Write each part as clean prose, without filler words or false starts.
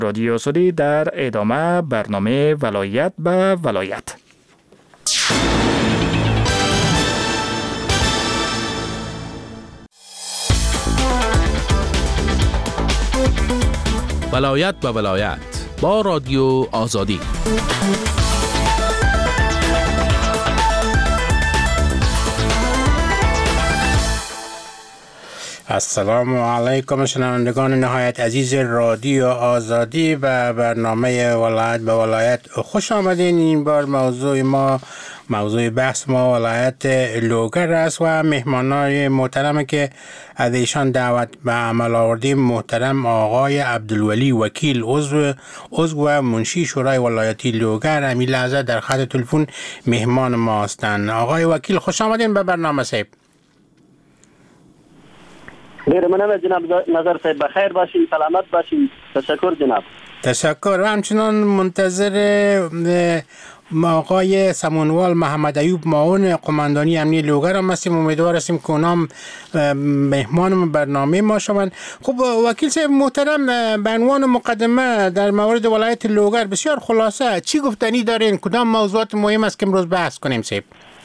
رادیو سعودی در ادامه برنامه ولایت به ولایت. ولایت به ولایت با رادیو آزادی. السلام علیکم شنوندگان نهایت عزیز رادیو آزادی و برنامه ولایت به ولایت خوش آمدین. این بار موضوع بحث ما ولایت لوگر است و مهمانای محترم که از ایشان دعوت به عمل آوردیم محترم آقای عبدالولی وکیل عضو و منشی شورای ولایتی لوگر همین لحظه در خط تلفن مهمان ما هستند. آقای وکیل خوش آمدین به برنامه صاحب. خیر منم جناب نظر صاحب بخیر باشین، سلامت باشین. تشکر جناب. تشکر. و همچنان منتظر آقای سمونوال محمد ایوب معاون قماندانی امنیتی لوگر هم هستیم. امیدوار هستیم که اونام مهمان برنامه ما شوند. خب وکیل صاحب محترم، به عنوان مقدمه در مورد ولایت لوگر بسیار خلاصه چی گفتنی دارین؟ کدام موضوعات مهم است که امروز بحث کنیم صاحب؟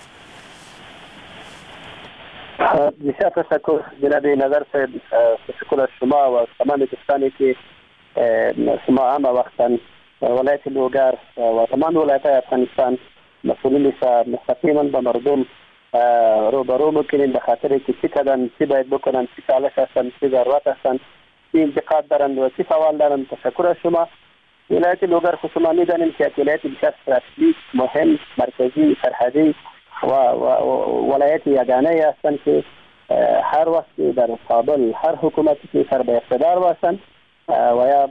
بسیار تشکر جناب نظر صاحب. تشکر از شما و تمام دوستانی که شما همه وقتا ولایت لوگر و تمام ولایت‌های افغانستان مسئولین مستقیما با مردم روبرو میکنین به خاطر که چی کردن، چی باید بکنن، چی چالش هستن، چی ضرورت هستن، چی انتقاد دارن و چی سوال دارن. تشکر از شما. ولایت لوگر خود شما میدانیم که ولایت بسیار استراتژیک، مهم، مرکزی، سرحدی و ولایت یگانه هستند که هر وقت در مقابل هر حکومتی که سر به اقتدار باشند و یا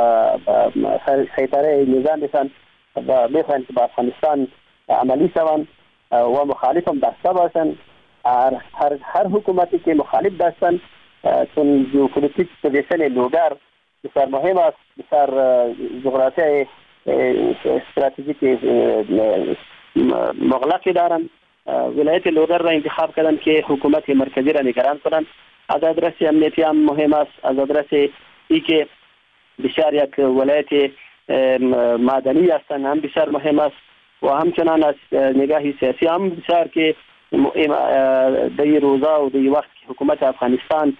سیطره نظام بشن و میخواهند که با افغانستان عملی شوند و مخالف هم داشته باشند. هر حکومتی که مخالف داشتن، چون ژئوپلیتیک پوزیشن لوگر بسیار مهم است، بسیار جغرافیای استراتژیک مغلقی دارند. ولایت لوگر را انتخاب کردن که حکومت مرکزی را نگران کنند. از آدرس امنیتی هم مهم است، از آدرس ای که بسیار یک ولایت معدنی هستند هم بسیار مهم است و همچنان از نگاه سیاسی هم بسیار که در روزا و در وقت که حکومت افغانستان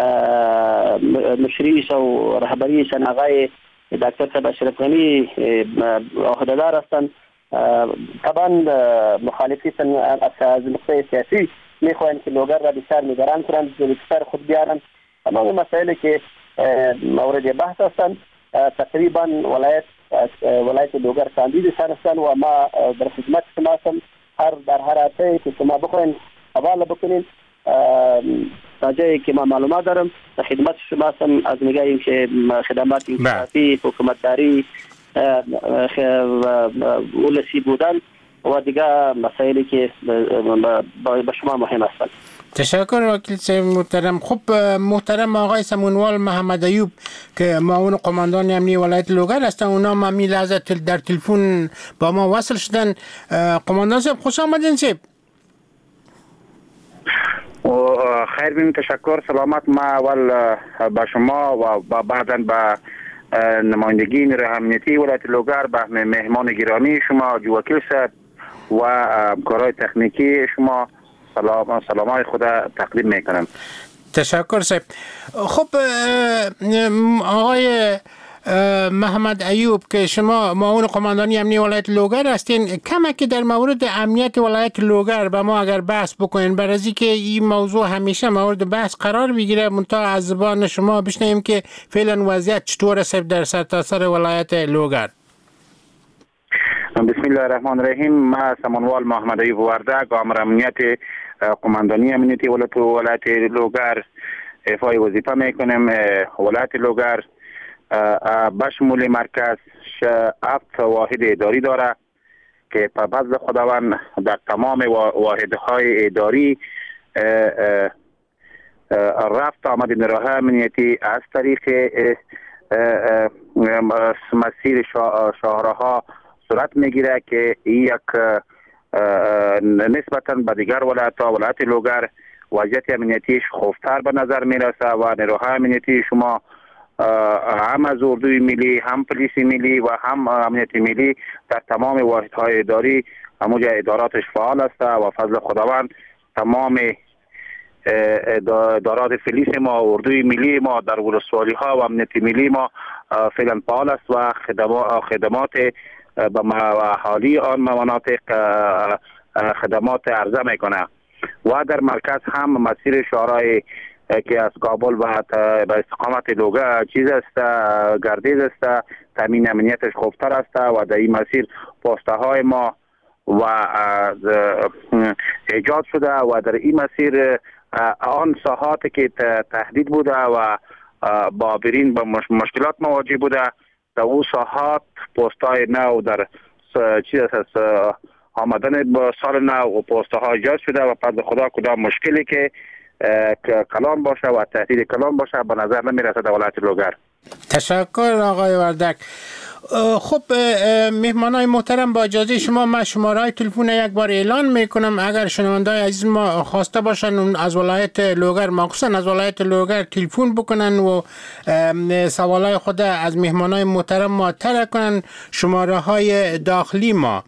مشریش و رهبریش آقای دکتر صاحب اشرف غنی عهدهدار هستند. طبعا مخالفین از نقطه سیاسی میخواهند که لوگر را بسیار نگران کنند، بسیار خود بیارن. تمام مسائلی که مورد بحث هستند تقریبا ولایت لوگر کاندیدشان هستند و ما در خدمت شما هستم. در هر حالتی که شما بخواهید حواله بکنید تا جایی که ما معلومات دارم در خدمت شما هستم. از نگاه اینکه خدمات انتخابی، حکومتداری، ولسی بودن و دیگه مسائلی که به شما مهم هستند. تشکر وکیل صاحب محترم. خب محترم آقای سمونوال محمد ایوب که معاون قماندان امنیتی ولایت لوگر هستند، اونا ما می لحظه در تلفن با ما وصل شدن. قماندان صاحب خوش آمدین صاحب. خیر بیم، تشکر. سلامت. ما اول با شما و بعدا با نمایندگی نیروی امنیتی ولایت لوگر، به مهمان گرامی شما وکیل صاحب و همکارای تکنیکی شما سلامای خود تقدیم میکنم. تشکر صاحب. خب آقای محمد ایوب که شما معاون قماندانی امنیتی ولایت لوگر هستین، کمکی در مورد امنیت ولایت لوگر به ما اگر بحث بکنین، برای که این موضوع همیشه مورد بحث قرار بگیره، منتها از زبان شما بشنویم که فعلا وضعیت چطور است در سرتاسر ولایت لوگر. بسم الله الرحمن الرحیم. ما سمونوال محمد ایوب وردگ، آمر امنیت قماندانی امنیتی ولایت لوگر ایفای وظیفه میکنیم. ولایت لوگر بشمول مرکز 7 واحد اداری داره که په فضل خداوند در تمام واحدهای اداری رفت آمد نیروهای امنیتی از طریق مسیر شاهراها صورت میگیره که یک نسبتا به دیگر ولایت لوگر وضعیت امنیتیش خوفتر به نظر میرسه و نیروهای امنیتی شما هم از اردوی ملی، هم پلیس ملی و هم امنیت ملی در تمام واحدهای اداری هموجه اداراتش فعال است و فضل خداوند تمام ادارات پلیس ما، اردوی ملی ما در ولسوالی ها و امنیت ملی ما فعلا فعال است و خدمات به اهالی آن مناطق خدمات عرضه میکنه و در مرکز هم مسیر شورای که از کابل به استقامت لوگر چیز است، گردیز است، تامین امنیتش خوبتر است و در این مسیر پاسته های ما و ایجاد شده و در این مسیر آن ساحاتی که تهدید بوده و بابرین با مشکلات مواجه بوده در او ساحات پست‌های نو در چیز است آمدن با سال نو و پست‌ها ایجاد شده و پس خدا کدام مشکلی که کلان باشه و تهدید کلان باشه به نظر نمیرسه در ولایت لوگر. تشکر آقای وردک. خب مهمانای محترم با اجازه شما من شماره های تلفن یک بار اعلان میکنم اگر شنوندای عزیز ما خواسته باشن از ولایت لوگر مخصوصا از ولایت لوگر تلفن بکنن و سوالای خود از مهمانای محترم ما طرح کنن. شماره های داخلی ما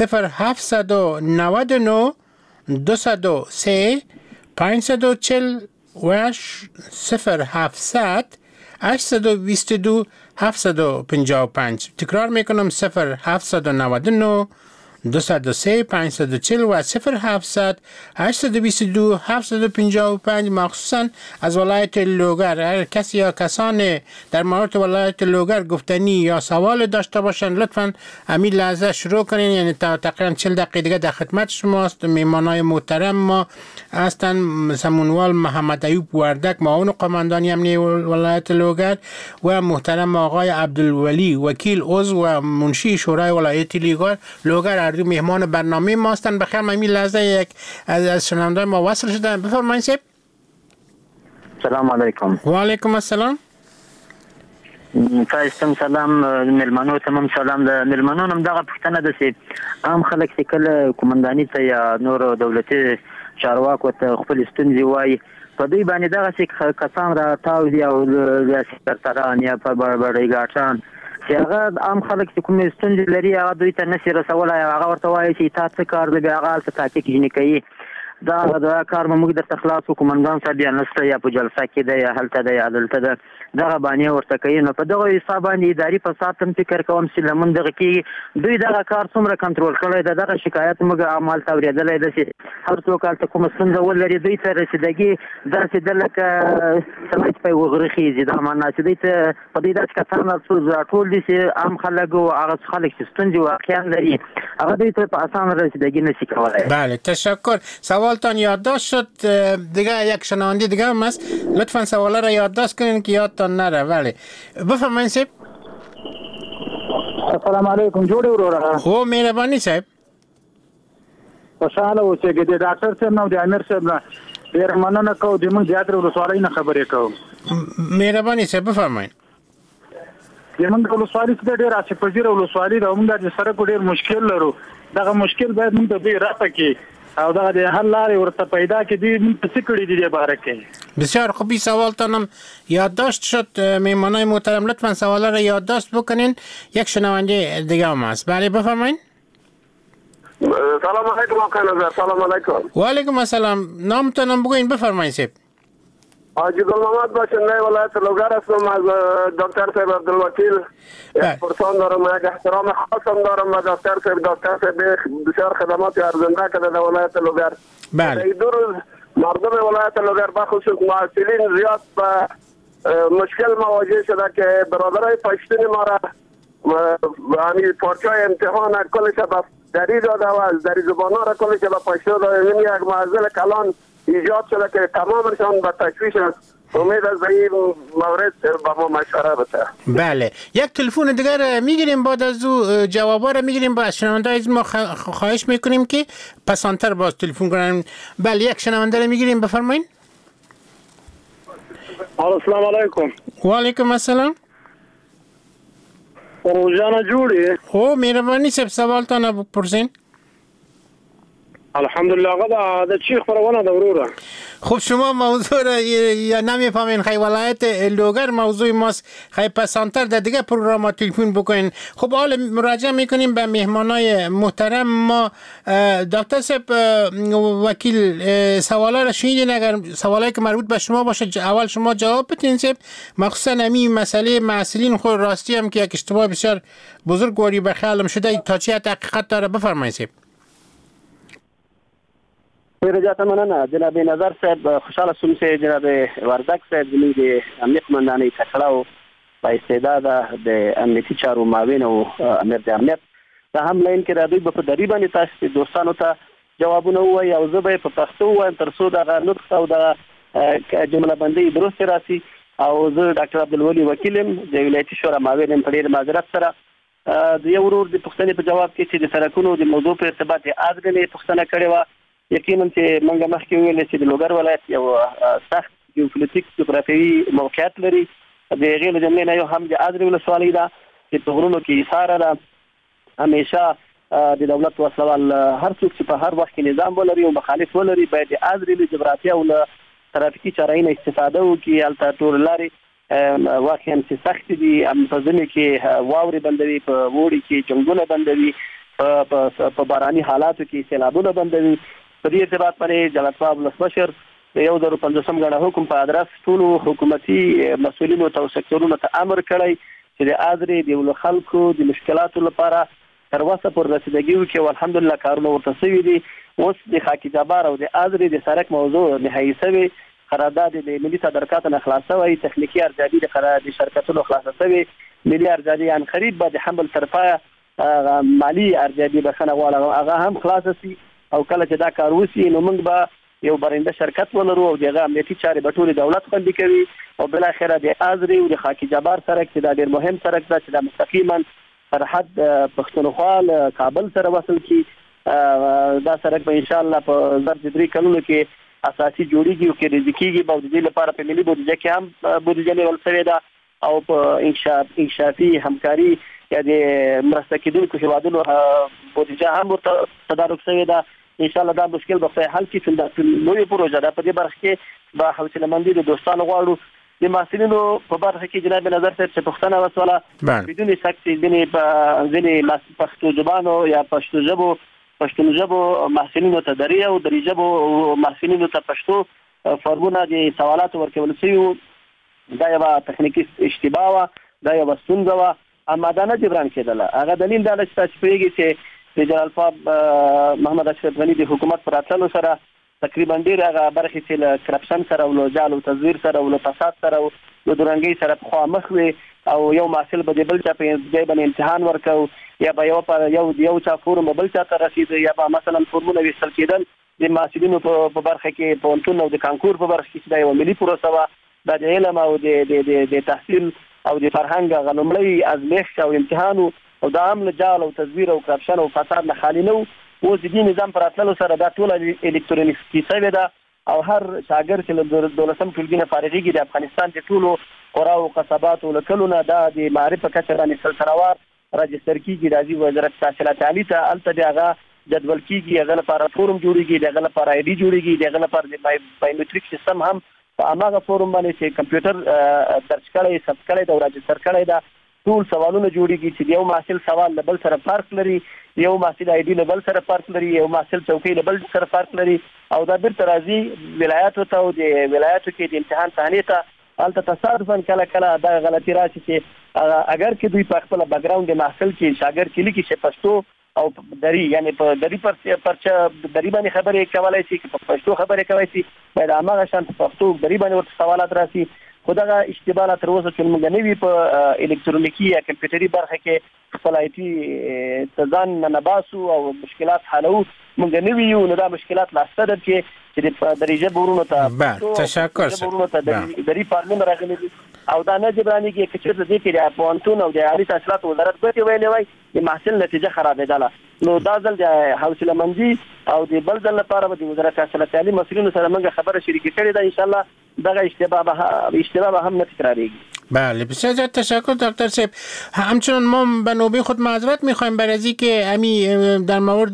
0799 203 540 و 0700 822 755. تکرار میکنم 0799 203 540 و 0700 822 755 مخصوصا از ولایت لوگر. اگر کسی یا کسان در مورد ولایت لوگر گفتنی یا سوال داشته باشن لطفا همین لحظه شروع کنین، یعنی تا تقریبا 40 دقیقه دیگه در خدمت شماست. میمانای محترم ما هستن سمونوال محمد ایوب وردک معاون قماندانی امنیتی ولایت لوگر و محترم آقای عبدالولی وکیل عضو و منشی شورای ولایت لوگر دو مهمان برنامه ما هستند. بخیر من این لحظه یک از شنوندای ما وصل شدن. بفرمایید سیب. سلام علیکم. و علیکم السلام. تاسو سلام ملمنو تمام سلام د ملمنونم دغه پښتنه د سي عام خلک چې کله کومنداني ته یا نور دولتي چارواکو ته خپل ستونزې وایي په دوی باندې دغه څه کسان را تاو دي او سیاسي سرطان یا په بړبړې ګاټان چې هغه عام خلک چې کوم ستونزې لري هغه دوی ته نشي رسولای. هغه ورته وایي چې تاسو څه کار دی هغه څه تحقیق نه کوي. دا کار موږ د تخلاص کومندان صاحب یا نسته یا په جلسه کې دی یا هلته دی یا دلته ده دغه باندې ورته کوي. نو په دغه حساب باندې اداري فساد هم فکر کوم چې لمن دغه کې دوی دغه کار څومره کنټرول کړی د دغه شکایت موږ عمل توریدلای د چې هر څوک هلته کوم ستونزه ولري دوی ته رسیدګي داسې د لکه سمج په وغره خېږي دا معنا چې دوی ته په دې داسې کسان راټول دي چې عام خلک او هغه خلک چې ستونزې واقعا لري هغه دوی ته په اسانه رسیدګي نشي کولای. بله تشکر. سوالتان یادداشت شد. دیگه یک شنونده دیگه هم هست لطفا سوالا را یادداشت کنین که یادتان نره. بله بفرمایید صاحب. السلام علیکم جوړ وروره. او مهرباني صاحب. خوشاله اوسئ د ډاکټر صاحب نو د امیر صاحب نه ډیر مننه کوم د موږ زیات ولسوالۍ نه خبرې کوم. مهرباني صاحب بفرمایید. د موږ ولسوالۍ څخه ډیر اسی پذیر ولسوالۍ دا موږ د سره ډیر مشکل لرو. دغه مشکل باید موږ د دې راته کې او دغه د حل لارې ورته پیدا کړي دي موږ څه کړی دي د باره کې. بسیار خوبی سوالتانم یادداشت شد. میمانای محترم لطفا سوالا را یادداشت بکنین. یک شنونده دیگه هم هست. بله بفرمایید. سلام علیکم آقای نظر. سلام علیکم. و علیکم السلام. نامتانم بگوین بفرمایید صاحب. حاجی گلمحمد باشنده ولایت لوگر هستم. از دکتر صاحب عبدالوکیل پرسان دارم و یک احترام خاصم دارم و دکتر صاحب بسیار خدمات ارزنده کرده در ولایت لوگر. بله. این دو روز مردم ولایت لوگر بخصوص معسلین زیاد به مشکل مواجه شده که برادرای پشتون ما را یعنی پارچای امتحان کلش به دری داده و از دری زبانا را کلش به پشتو داده. این یک معضل کلان ایجاد شده که تمامشان به تشویش است. امید از این مورد با ما مشوره بده. بله یک تلفن دیگر میگیریم بعد از او جوابا رو میگیریم. با شنونده از ما خواهش میکنیم که پسانتر باز تلفن کنن. بله یک شنونده رو میگیریم بفرمایید. السلام علیکم. و علیکم السلام. روزانه جوړي. او مهرباني صاحب سوالتان بپرسین. الحمدلله هغه د چی خبرونه د وروره خب شما موضوع را یا نمیفهمین خیلی ولایت لوگر موضوع ماست خیلی پسانتر در دیگه پروگرام تلفن بکنین. خب حالا مراجعه میکنیم به مهمانای محترم ما. دکتر صاحب وکیل سوالا را شنیدین، اگر سوالایی که مربوط به شما باشه اول شما جواب بدین صاحب، مخصوصا همین مسئله معسولین خود راستی هم که یک اشتباه بسیار بزرگواری به خیالم شده تا چه حقیقت داره بفرمایید صاحب. رجعت مننه جناب نظر صاحب، خوشحال شوم چې جناب وردک صاحب زموږ د امنیت قمندانۍ تکړه او با استعداده د امنیتي چارو معاون او امیر د امنیت دا هم لاین کې د دوی په دری باندې تاسو دوستانو ته جوابونه وایي او زه به په پښتو وایم تر څو دا نطق او دا جمله بندي درست راسي. او زه ډاکټر عبدالولي وکیلم د ولایتي شورا معاون په ډیر معذرت سره د یو ورور د پښتنې په جواب کې چې د سرکونو د موضوع په ارتباط اذغلې پښتنه کړې و. یقینا چې موږ مخکې ویل چې د لوګر ولایت یو سخت جیوپولیټیک جغرافیوي موقعیت لري. د هغې له جملې نه یو هم د اذرې ولسوالۍ ده چې په غرونو کې ایساره ده. همیشه د دولت وسلوال هر څوک چې په هر وخت کې نظام ولري او مخالف ولري باید د اذرې له جغرافیه او له ترافیکي چارهینه استفاده وکړي. هلته ټول لارې واقعا چې سخت دي، په ژمي کې واورې بندوي، په اوړي کې جنګونه بندوي، په باراني حالاتو کې سیلابونه بندوي. په دې ارتباط باندې جلال صاحب ولسمشر د 115 غړو حکم په ادرس ټول حکومتي مسؤلینو ته او سکتورونو ته امر کړی چې د اذرې د خلکو د مشکلاتو لپاره تر اوسه پر رسیدګي وکړي او الحمدلله کارونه ورته شوي دي. اوس د خاکی جبار او د اذرې د سرک موضوع نهایي شوی، قرارداد د ملي صدرکاتو نه خلاص شوی، تخنیکی ارزیابي د قرارداد شرکتونو خلاص شوی، ملي ارزیابي ان خرید به د حمل طرفه مالی ارزیابي بخنه غواړي هغه هم خلاص شي. او کله چې دا کار وسی نو موږ به یو برنده شرکت ولرو او دغه امنیتي چارې به ټول دولت خوندي کوي او بل اخره د اذرې او د خاکی جبار سرک چې دا ډېر مهم سرک ده چې دا مستقیما سرحد پښتونخوا کابل سره وصل کی. دا سرک به ان شاء الله په زر 3 کلونو کې اساسي جوړیږي او کې رزقيږي. به د دې لپاره په ملي بودیجه کې هم بودیجه نیول شوې ده او په انشافي همکاري یا د مرسته کېدونکو هیوادونو بودیجه هم تدارک شوې ده. ان شاء الله دا مشکل به حل کی. چې نوې پروژه ده په دې برخه کې به حوصله مندي د دوستانو غواړو. د محصلینو په برخه کې جناب نظر صاحب چې پښتنه وسوله بدون شک چې ځینې پښتو ژبانو یا پښتون ژبو محصلینو ته دري او دري ژبو محصلینو ته پښتو فورمونه د سوالاتو ورکول شوي. دا یو تخنیکی اشتباه و، دا یو ستونزه و، اما دا نه جبران کېدله. هغه دلیل دا چې تاسو پوهیږئ چې د جلال صاحب محمد اشرف غنی د حکومت پر راتلو سره تقریبا ډېر هغه برخې چې له کرپشن سره او له جال او تزویر سره او له فساد سره او له درنګۍ سره پخوا مخ وي او یو محصل به د بل چا په ځای باندې امتحان ورکو یا به یو چا فورم بل چا ته رسید یا به مثلا فورمونه ویستل کېدل. د محصلینو په برخه کې پوهنتون او د کانکور په برخه کې دا یو ملي پروسه وه. دا د علم او د تحصیل او د فرهنګ هغه لومړی ازمېښت او امتحان او دا هم له جال او تزویر او کرپشن او فساد نه خالي نه و. اوس د دې نظام پر راتللو سره دا ټول الکترونیکي شوې ده او هر شاګرد چې له 12 ټولګي نه فارغېږي د افغانستان د ټولو قرا او قصباتو له کلونه دا د معارف په کچه باندې سلسلهوار راجستر کیږي. راځي وزارت تحصیلات عالی ته هلته د هغه جدول کیږي، هغه لپاره فورم جوړیږي، د هغه لپاره آی ډي جوړیږي، د هغه لپاره د بایومټریک سیستم هم په هغه فورم باندې چې کمپیوټر درج کړی ثبت کړی دا راجستر کړی دا ټول سوالونه جوړیږي چې یو محصل سوال له بل سره فرق لري، یو محصل آی ډي له بل سره فرق لري، یو محصل چوکۍ له بل سره فرق لري او دا بیرته راځي ولایاتو ته او د ولایاتو کې د امتحان صحنې ته هلته تصادفا کله کله دا غلطي راشي چې اگر کې دوی په خپل بیک ګراوند د محصل کې شاګرد کې لیکي چې پښتو او دری یعنی په دری پرچا دری باندې خبرې کولای شي په پښتو خبرې کوي شي باید هغه شان په پښتو دری باندې ورته سوالات راسي. خدغه اشتباه تر اوسه چې موږ نه وی په الکترونیکی یا کمپیوټري برخه کې خپل آی ټي تزان نه باسو او مشکلات حلو موږ نه ویو نو دا مشکلات لاسته ده چې د درجه بورونو ته تشکر سره دری پارلمان راغلي او دا نه جبرانی کې چې د دې کې په پونتون او د عالی تحصیلات وزارت به ویلې وای چې محصل نتیجه خرابېدله. نو دا ځل د حوصله مندي او د بل ځل لپاره د وزارت تحصیلات عالی مسؤلینو سره موږ خبره شریکه کړې ده. ان شاء الله دغه اشتباه به هم نه تکرارېږي. بله بسیار زیاد تشکر دکتر صاحب. همچنان ما به نوبه خود معذرت میخوایم برای از اینکه امی در مورد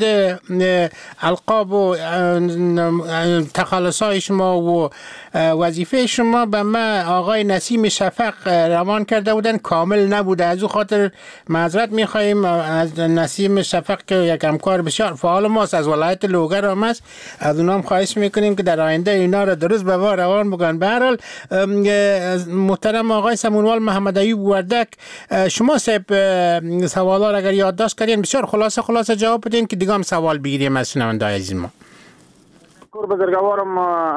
القاب و تخلصهای شما و وظیفه شما به ما آقای نسیم شفق روان کرده بودن، کامل نبوده، از او خاطر معذرت میخوایم از نسیم شفق که یک همکار بسیار فعال ماست، از ولایت لوگر هم است، از اونام خواهش میکنیم که در آینده اینا را درست به ما روان بگن. به هر حال محترم آقای سمونوال محمد ایوب وردک، شما سوالا را اگر یادداشت کردین بسیار خلاصه جواب بدین که دیگه هم سوال بگیریم از شنونده‌های عزیز ما. بزرگوارم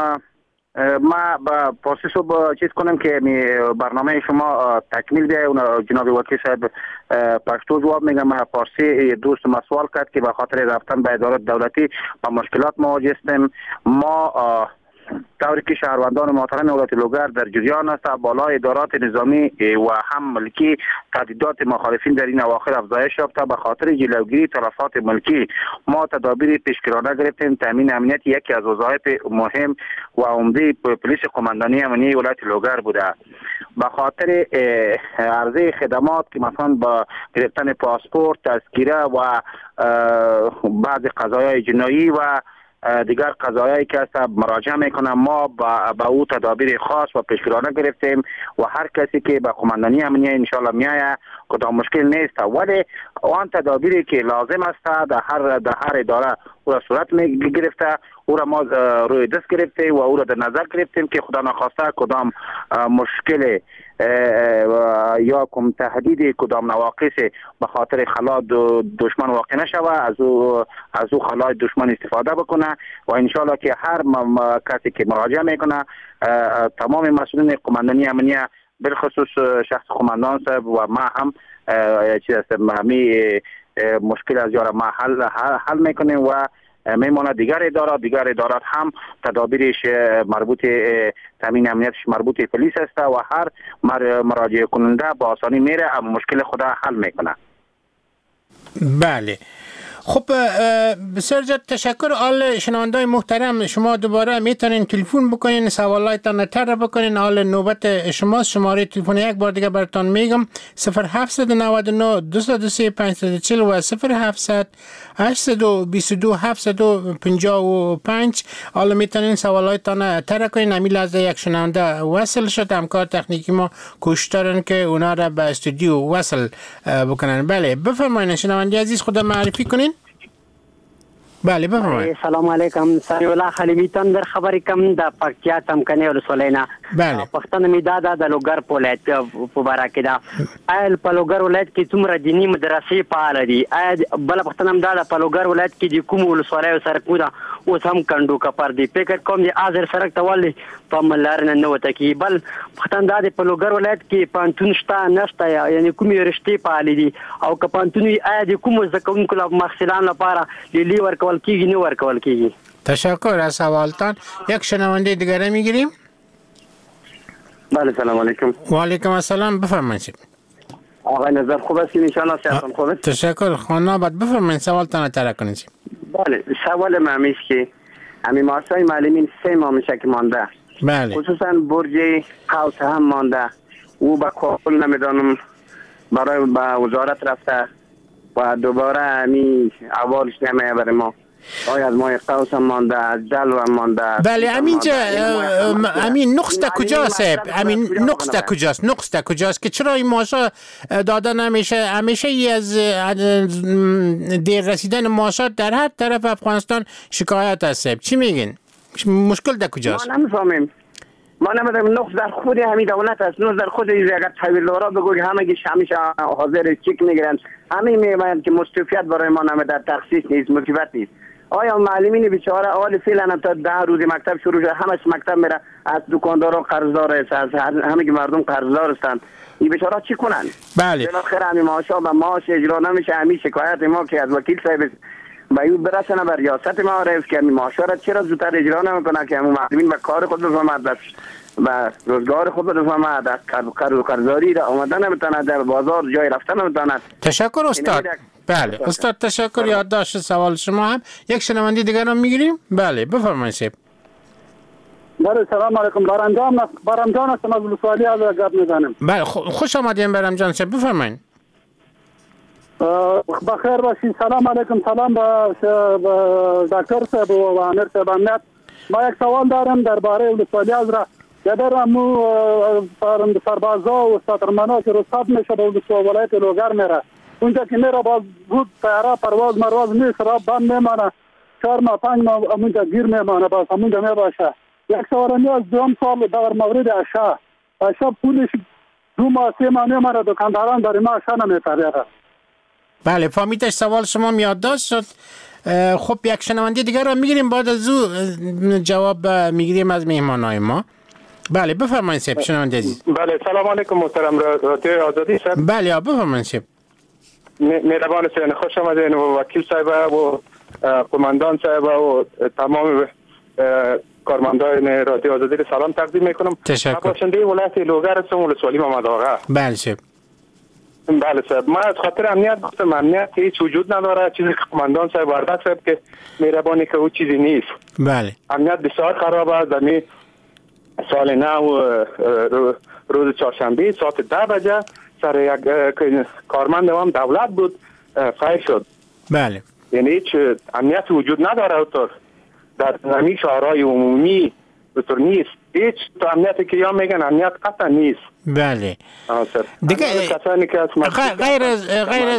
ما با پرسش رو چیز کنم که برنامه شما تکمیل بیایه. جناب وکیل صاحب پشتو جواب میگم. پارسی دوست ما سوال کرد که به خاطر رفتن به ادارات دولتی با مشکلات مواجه هستیم. ما طوری که شهروندان محترم ولایت لوگر در جریان است، بالای ادارات نظامی و هم ملکی تهدیدات مخالفین در این اواخر افزایش یافته. به خاطر جلوگیری تلفات ملکی ما تدابیر پیشگیرانه گرفتیم. تامین امنیت یکی از وظایف مهم و عمده پلیس قماندانی امنیتی ولایت لوگر بوده. به خاطر عرضه خدمات که مثلا با گرفتن پاسپورت، تذکره و بعض قضایای جنایی و دیگر قضایایی که است مراجعه میکنم، ما با او تدابیر خاص و پیشگیرانه گرفتیم و هر کسی که به قماندانی امنیه انشالله میایه کدام مشکل نیست، ولی آن تدابیری که لازم است در هر اداره او را صورت گرفته، او را ما روی دست گرفته و او را در نظر گرفتیم که خدا نخواسته کدام مشکل یا کم تهدید کدام نواقص به خاطر خلا دشمن واقع نشوه، از او خلای دشمن استفاده بکنه و انشالله که هر کسی که مراجعه میکنه تمام مسئولین قماندانی امنیه بالخصوص شخص قماندان صاحب و ما هم همی مشکل از یارا ما حل میکنیم و میمونه دیگر ادارات هم تدابیرش مربوط تامین امنیتش مربوط پلیس است و هر مراجعه کننده با آسانی میره اما مشکل خود حل میکنه. بله خب بسیار زیاد تشکر. آل شنوندای محترم، شما دوباره میتونین تلفن بکنین، سوالایتان طرح بکنین. آل نوبت شماست. شماره تلفن یک بار دیگه براتون میگم 0799 203 540 و 0700 822 755. حالا میتونین سوالایتان طرح کنین. امیل از یک شنونده وصل شد، همکار تکنیکی ما کوشش دارن که اونا را به استودیو وصل بکنن. بله بفرمایید شنونده عزیز، خود معرفی کنین. بله بفرمایید. سلام علیکم. سمیع الله خلیمیتان در خبرې کم د پکتیا تمکنه ولسوالۍ نه. بله پښتنه می دا د لوګر په ولایت په باره کې دا آیا په لوګر ولایت کې څومره دیني مدرسې فعال دي؟ آیا بل پښتنه هم دا د په لوګر ولایت کې د کوم ولسوالۍ سرکونه اوس هم کندو کپر دي؟ فکر کوم د اذر سرک ته ولې په ملار نه وته کې بل پښتنه دا د په لوګر ولایت کې پانتون شته نشته، یعنی کومې رشتې فعال دي او که پانتون آیا د کوم زکونکو محصلان لپاره لیلی ورکول کیږي نه ورکول کیږي؟ تشکر از سوالتان. یک شنونده دیگه میگیریم. بله سلام علیکم. و علیکم السلام. بفرمایید. آقای نظر خوب هستین؟ ان شاء الله صحتتون خوبه؟ تشکر. خانابت بفرمایید سوالتان طرح کنید. بله سوال من است که همین مارسای معلمین 3 ماه میشه که مانده. بله. خصوصا برج قوس هم مانده. او با کابل نمیدانم برای با وزارت رفته و دوباره همین اولش نمیه برای ما. آیا از ماه قوس هم مانده، از جلو هم مانده. بله امین نقطه کجاست؟ امین نقطه کجاست که چرا این معاشا داده نمیشه؟ همیشه از دیر رسیدن معاشات در هر طرف افغانستان شکایت هست. چی میگین؟ مشکل در کجاست؟ ما نمیفهمیم. ما نمیدونم نقص در خود همین دولت است. نقص در خود اگر تحویلدارا بگو که همگیش همیشه حاضر چک میگیرن، همین میگن که مستوفیت برای ما نمیده، تخصیص نیست، مصیبت نیست. آیا معلمین بیچاره اول فعلا تا 10 روز مکتب شروع شد همش مکتب میره، از دکاندارا قرضدار است، از همه مردم قرضدار هستند، این بیچاره چی کنن؟ بله بالاخره همین معاشا به معاش اجرا نمیشه. همین شکایت ما که از وکیل صاحب باید برسنه بر ریاست ما رئیس که همین معاشا را چرا زودتر اجرا نمیکنه که همون معلمین به کار خود بفهمد و روزگار خود بفهمد، از قرضداری را آمدن نمیتونه، در بازار جای رفتن نمیتونه. تشکر استاد. بله استاد تشکر. یادداشت سوال شما هم. یک شنونده دیگر رو میگیریم. بله بفرمایید. بله سلام علیکم. بارمجان هستم از ولسوالی از گپ میزنم. بله خوش آمدین برمجان صاحب، بفرمایید. بخیر باشین. سلام علیکم. سلام به دکتر صاحب و امیر صاحب امنیت. ما یک سوال دارم درباره ولسوالی از را. در امو سربازا و ساترمانا که رساب میشه به ولایت لوگر میره، اونجا که میره باز بود طیاره پرواز مرواز نیست، راب بند میمانه، 4 ماه 5 ماه اونجا گیر میمانه، باز اونجا میباشه. یک سوال از دوم سال در مورد اشا پولش 2 ماه 3 ماه میمانه، دکانداران در ما اشا نمیتابیره. بله فهمیدش سوال شما یادداشت شد. خب یک شنونده دیگر رو میگیریم، بعد از او جواب میگیریم از مهمانای ما. بله بفرمایید صاحب شنونده عزیز. بله سلام علیکم محترم رادیو آزادی صاحب. بله بفرمایید صاحب. مهربان سین خوش آمدین و وکیل صاحب و قماندان صاحب و تمام کارمندان رادیو آزادی رو سلام تقدیم میکنم. تشکر. باشنده ولایت لوگر هستم، ولسوالی محمد آقا. بله صاحب. بله صاحب، من از خاطر امنیت گفتم. امنیت هیچ وجود نداره، چیزی که قماندان صاحب وردک صاحب که مهربانی که او چیزی نیست. بله امنیت بسیار خراب است. در سال 9 روز چهارشنبه ساعت 10 بجه سر یک کارمند هم دولت بود فایر شد. بله یعنی هیچ امنیت وجود نداره اوتر در همین شهرهای عمومی اوتر نیست. هیچ تو امنیتی که یا میگن امنیت قطعا نیست. بله دیگه غیر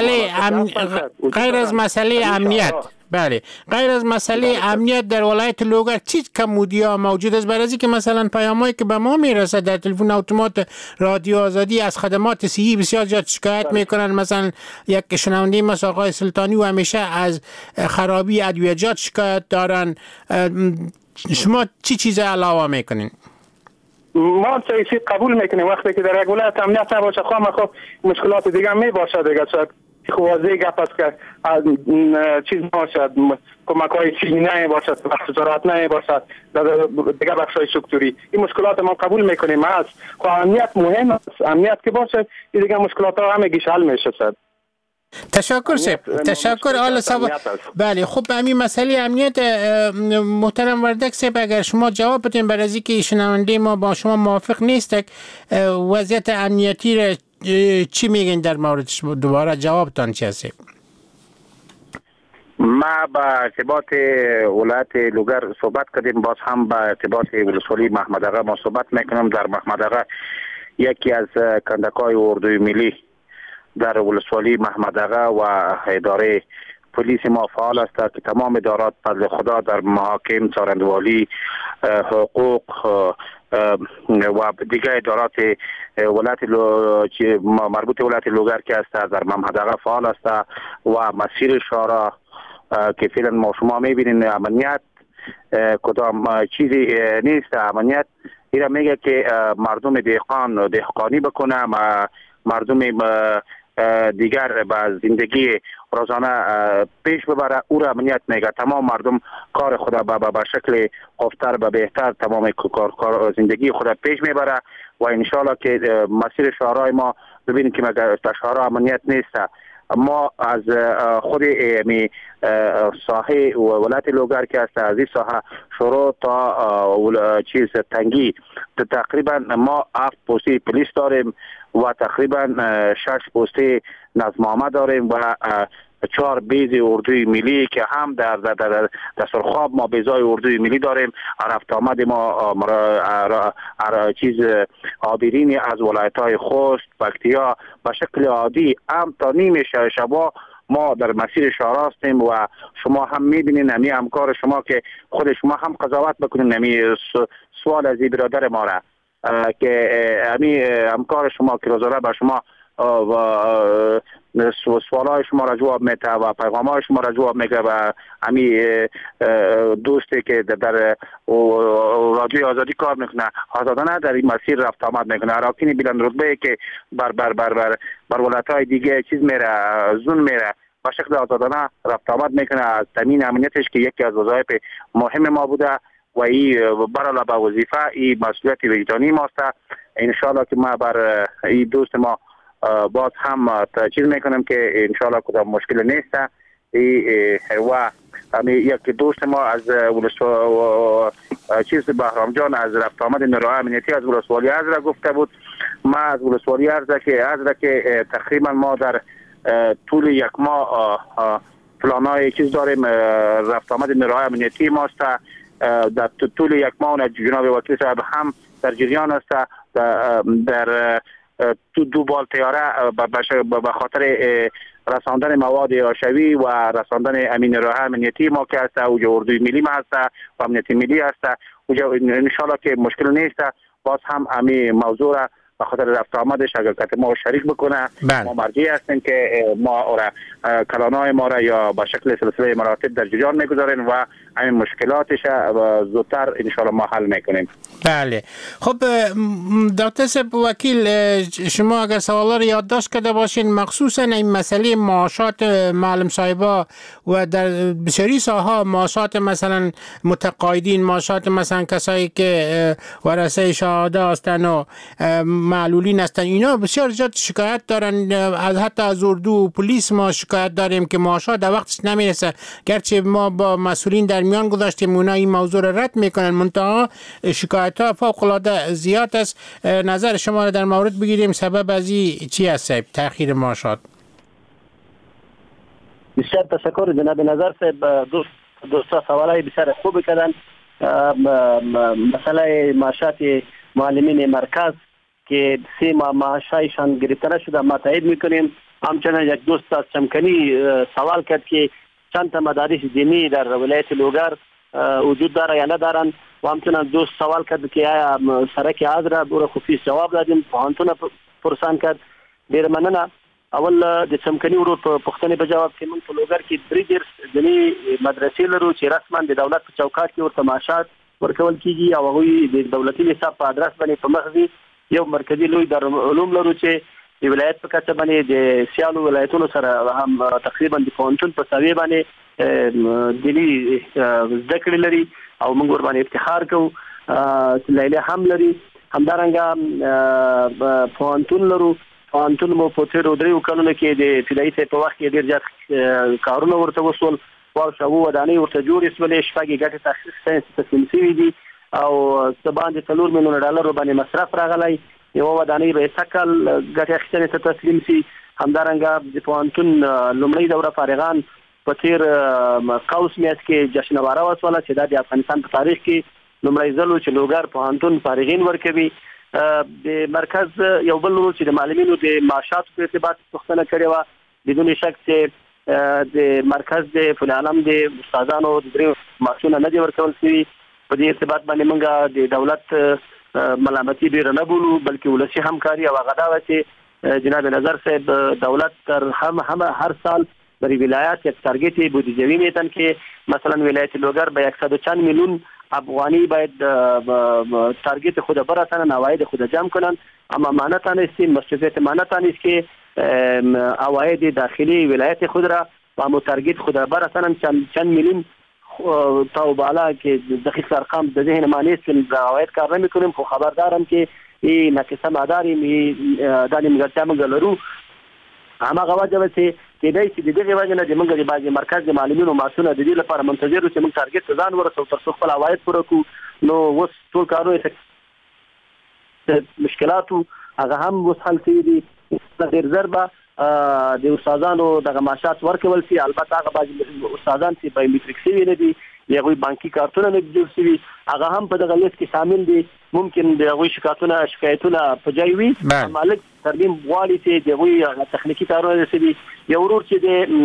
از مسئله امنیت، بله غیر از مسئله امنیت در ولایت لوگر چیز کمودی ها موجود است؟ برای که مثلا پیامایی که به ما میرسه در تلفن اتومات رادیو آزادی از خدمات صحی بسیار زیاد شکایت میکنن. مثلا یک شنونده مثل آقای سلطانی و همیشه از خرابی ادویه‌جات شکایت دارن. شما چی چیز علاوه میکنین؟ ما سیاسی قبول میکنیم وقتی که در یک ولایت امنیت نباشه خب مشکلات دیگه می باشه دیگه. واضح گپ است که چیز باشد، کمک های چیزی نه باشد، بخش زراعت نه باشد، دیگه بخش های سکتوری، این مشکلات ما قبول میکنیم. از خب امنیت مهم است، امنیت که باشه این دیگه مشکلات ها همه گیش حل میشه. تشکر صاحب، تشکر. بله خب همین مسئله امنیت محترم وردک صاحب اگر شما جواب بدین برای از اینکه شنونده ما با شما موافق نیست، وضعیت امنیتی را چی میگین در موردش؟ دوباره جوابتان چی هست؟ ما با ارتباط ولایت لوگر صحبت کردیم، باز هم با ارتباط ولسوالی محمد آقا ما صحبت میکنم. در محمد آقا یکی از کندکای اردوی ملی در ولسوالی محمد آقا و اداره پلیس ما فعال است که تمام ادارات فضل خدا در محاکم، څارندوالی، حقوق و دیگر ادارات ولایت مربوط ولایت لوگر که است در محمد آقا فعال است و مسیر شورا که فعلا ما شما میبینین امنیت کدام چیزی نیست. امنیت اینا میگه که مردم دهقانی بکنه، مردم دیگر با زندگی روزانه پیش ببره، او را امنیت میگه. تمام مردم کار خود به شکل خوبتر و بهتر تمام کار زندگی خود پیش میبره و انشالله که مسیر شهرهای ما ببینیم که مگر شهرها امنیت نیست. ما از خود ساحه ولایت لوگر که است از این ساحه شروع تا چیز تنگی تقریبا ما 7 پستی پلیس داریم و تقریبا 6 پستی نظم عامه داریم و 4 بیز اردوی ملی که هم در سرخاب ما بیزای اردوی ملی داریم. رفت آمد ما چیز عابرین از ولایت‌های خوست، پکتیا به شکل عادی هم تا نیم شبا ما در مسیر شهر هستیم و شما هم میبینین همی همکار شما که خود شما هم قضاوت بکنین همی سوال از برادر ما را که همی همکار شما که روزانه به شما سوالای شما را جواب میده و پیغامای شما را جواب میده و همی دوستی که در رادیو آزادی کار میکنه آزادانه در این مسیر رفت آمد میکنه. اراکین بلند رتبه که بر ولایت‌های دیگه چیز میره زون میره به شکل آزادانه رفت آمد میکنه. از تامین امنیتش که یکی از وظایف مهم ما بوده و این برای به وظیفه این مسئولیت وجدانی ماست. انشالله که ما بر این دوست ما باز هم تاکید میکنم که انشالله کدام مشکل نیست و یک دوست ما از چیز بهرام جان از رفت آمد نیروهای امنیتی از ولسوالی ازرق گفته بود. ما از ولسوالی ازرق که تقریبا ما در طول یک ماه پلانای چیز داریم، رفت آمد نیروهای امنیتی ماست. در طول یک ماه جناب وکیل صاحب هم در جریان است. در دو بال طیاره به خاطر رساندن مواد یاشوی و رساندن امین نیروهای امنیتی ما که است، اوجا اردوی ملی ما هست و امنیتی ملی است. اوجا انشالله که مشکل نیست. باز هم امی موضوع را به خاطر رفت آمدش اگر که ما شریک بکنه ما مرجع هستیم که ما کلانای ما را یا به شکل سلسله مراتب در جریان میگذاریم و همین مشکلاتش زودتر انشالله ما حل میکنیم. بله. خب دکتر صاحب وکیل، شما اگر سوالا رو یادداشت کرده باشین مخصوصا این مسئله معاشات معلم صاحبا و در بسیاری ساحه معاشات مثلا متقاعدین، معاشات مثلا کسایی که ورثه شهاده هستن و معلولین هستن، اینا بسیار زیاد شکایت دارن. حتی از اردو و پلیس ما شکایت داریم که معاشات در وقتش نمیرسه، گرچه ما با مسئولین در میان گذاشتیم اونا این موضوع رو رد میکنن، منتها شکایت ها فوق العاده زیاد است. نظر شما رو در مورد بگیریم، سبب از این چی است تأخیر معاشات؟ بسیار تشکر جناب نظر صاحب، دوستا سوالای بسیار خوب کردن. مسئله معاشات معلمین مرکز که 3 ماه معاشایشان گرفته نشده ما تایید میکنیم. همچنین یک دوست از چمکنی سوال کرد که چند تا مدارس دینی در ولایت لوگر وجود داره یا ندارن و همچنین دوست سوال کرد که آیا سرک آذر برو خصوص جواب دادیم، پوهنتون پرسان کرد. ډیر مننه. اول د چمکني ورو په پښتنې په جواب کې موږ په لوګر کې 3 ډیر ځینې مدرسې لرو چې رسما د دولت په چوکاټ کې ورته معاشات ورکول کیږي او هغوی د دولتي نصاب په ادرس باندې په مخ دي. یو مرکزی لوی دارالعلوم لرو چې د ولایت په کچه باندې د سیالو ولایتونو سره هم تقریبا د پوهنتون په ساویه باندې دیني زده کړې لري او موږ ور باندې افتخار کوو. لیله هم لري، همدارنګه پوهنتون لرو. پوهنتون مو په تیرو 3 کلونو کې د ابتدایي په وخت کې ډېر زیات کارونه ورته وسول او شاو ودانۍ ورته جوړې شولې، شپږ ګټې تخصیص ساينس تسلیم شوي دي او باندې 4 میلیون ډالر باندې مصرف راغلی. یو ودانۍ به سکل ګټې اخیستنې ته تسلیم شي. همدارنګه د پوهنتون لومړی دوره فارغان په تیر قوس میاشت کې جشنواره وسوله چې د افغانستان په تاریخ کې لومړی ځل چې لوګر پوهنتون فارغین ورکوي. د مرکز یو بل ورو چې د معلمینو د معاشاتو په ارتباط پوښتنه کړې وه، بدون شک چې د مرکز د فل عالم د استادانو د درې معاشونه نه دي ورکول شوي. په دې ارتباط باندې موږ د دولت ملامتي ډېره نه بولو بلکې ولسي همکاري او هغه دا وه چې جناب نظر صاحب دولت تر هم هر سال برای ولایت یک تارگت بودجوی میتن که مثلا ولایت لوگر به 140 میلیون افغانی باید تارگت خود برسانن، عواید خود جمع کنن، اما معناتان است مصرفیت معناتان است که عواید داخلی ولایت خود را با مو تارگت خود برسانن. چند میلیون تا بالا که دقیق ارقام در ذهن ما نیست که عواید کار نمیکنیم، خو خبردارم که این نقصه ما داریم، داریم گرچه موږ لرو. هماغه وجه چې کېدای شي د دغه وجه نه د موږ د بعضې مرکز د معلمینو معاشونه د دې لپاره منتظر چې موږ تارګت ته ځان ورسوو تر څو خپل عواید پوره کړو. نو اوس ټول کارونه مشکلاتو هغه هم اوس حل شوي دي. ډېر ژر به د استادانو دغه معاشات ورکول شي. البته هغه بعضې استادان چې بایومیټریک شوي نه دي، د هغوی بانکي کارتونه نه دي جوړ شوي، هغه هم په دغه لیست کې شامل دي. ممکن د هغوی شکایتونه په ځای وي، مالک ترمیم غواړي چې د هغوی تخنیکي کارونه رسوي. یو ورور چې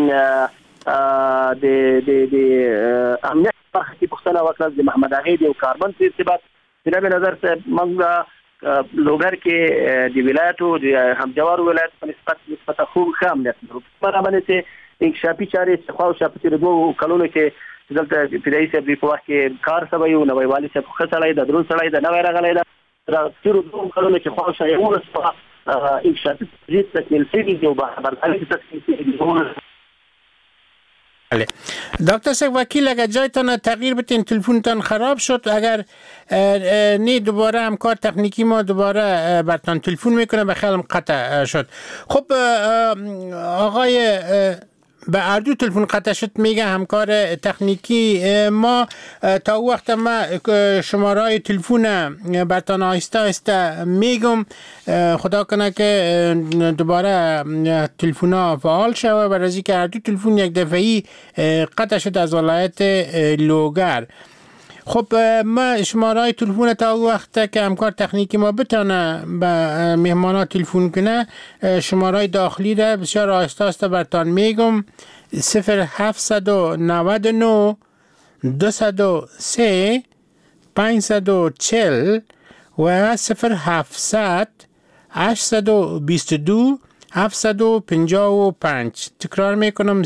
د امنیت برخه کې پوښتنه وکړه د محمد اغې د کاربن په ارتباط. جناب نظر صاحب موږ لوګر کې د ولایتو د همجوار ولایت په نسبت خوب ښه امنیت لرو. په باندې چې انکشافي چارې خو او شاپ چې 2 کلونو کې دلته ابتدایي صاحب په وخت کې کار سوی او نوې والي صاحب ښه سړی د درون سړی د نوې راغلی ده. را تیرو 2 کلونو کې خو شای ورسره انکشافي پروژې تکمیل شوي دي او خبرداري تکمیل شوي دي. بله دکتر صاحب وکیل، اگر جایتان تغییر بتین تلفنتان خراب شد، اگر نه دوباره همکار تکنیکی ما دوباره برتان تلفن میکنه، بخیالم قطع شد. خب آقای به هر دو تلفن قطع شد میگه همکار تکنیکی ما. تا وقت ما شماره تلفن برتان آهسته آهسته میگم، خدا کنه که دوباره تلفن ها فعال شود، برای از اینکه هر دو تلفن یک دفعی قطع شد از ولایت لوگر. خب ما شماره تلفن تا وقت که همکار تکنیکی ما بتانه به مهمانات تلفن کنه، شماره داخلی را بسیار آهسته آهسته برتان میگم: 0799 203 540 و 0700 822 755. تکرار میکنم: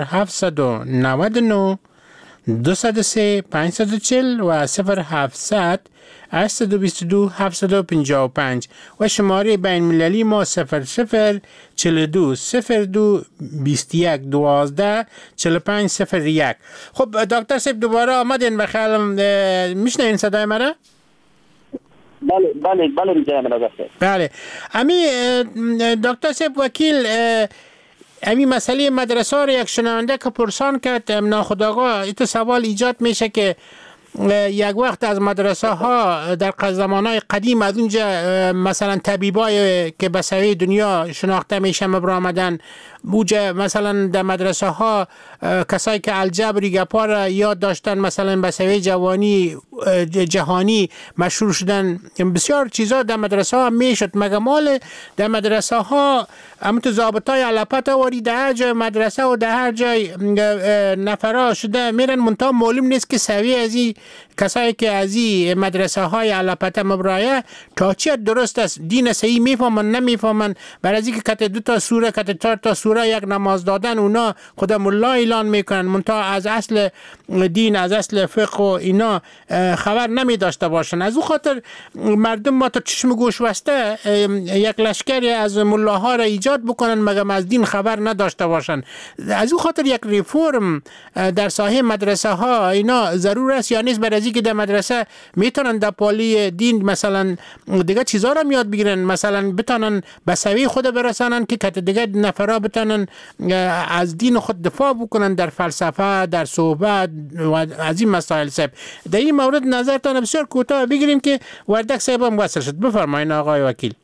0799 203 540 و 0700 822 755 و شماره بین المللی ما 0042 02 21 12 45 01. خب دکتر صاحب دوباره آمدین و خیالم میشنین صدای مرا؟ بله میشنم دکتر. بله امی دکتر صاحب وکیل، امی مسئله مدرسه رو یک شنونده که پرسان کرد، ناخودآگاه این سوال ایجاد میشه که یک وقت از مدرسه ها در زمانهای قدیم از اونجا مثلا طبیبای که به سوی دنیا شناخته میشه مبر آمدن، بوجه مثلا در مدرسه ها کسایی که الجبر گپا را یاد داشتن مثلا به سوی جوانی جهانی مشهور شدن، بسیار چیزا در مدرسه ها میشد. مگه مال در مدرسه ها همت ضابطای علپت واری در هر جای مدرسه و در هر جای نفرا شده میرن، منتها معلوم نیست که سوی از این کسایی که از این مدرسه های علپت مبرایه تا چی درست است، دین صحیح میفهمن نمیفهمن. برای از اینکه کت 2 تا سوره کت 4 تا سوره یک نماز دادن اونا خدا ملا اعلان میکنن، منتها از اصل دین از اصل فقه و اینا خبر نمی داشته باشن. از اون خاطر مردم ما تا چشم گوش بسته یک لشکری از ملاها را ایجاد بکنن مگم از دین خبر نداشته باشن. از اون خاطر یک ریفورم در ساحه مدرسه ها اینا ضرور است یا نیست؟ برای که در مدرسه میتونن در پالی دین مثلا دیگه چیزا را یاد بگیرن، مثلا بتونن به سوی خود برسانن که دیگه نفرا بتونن از دین خود دفاع بکنن در فلسفه، در صحبت و از این مسائل. صاحب در این مورد نظرتان بسیار کوتاه بگیریم که وردک صاحب هم وصل شد. بفرمایید آقای وکیل.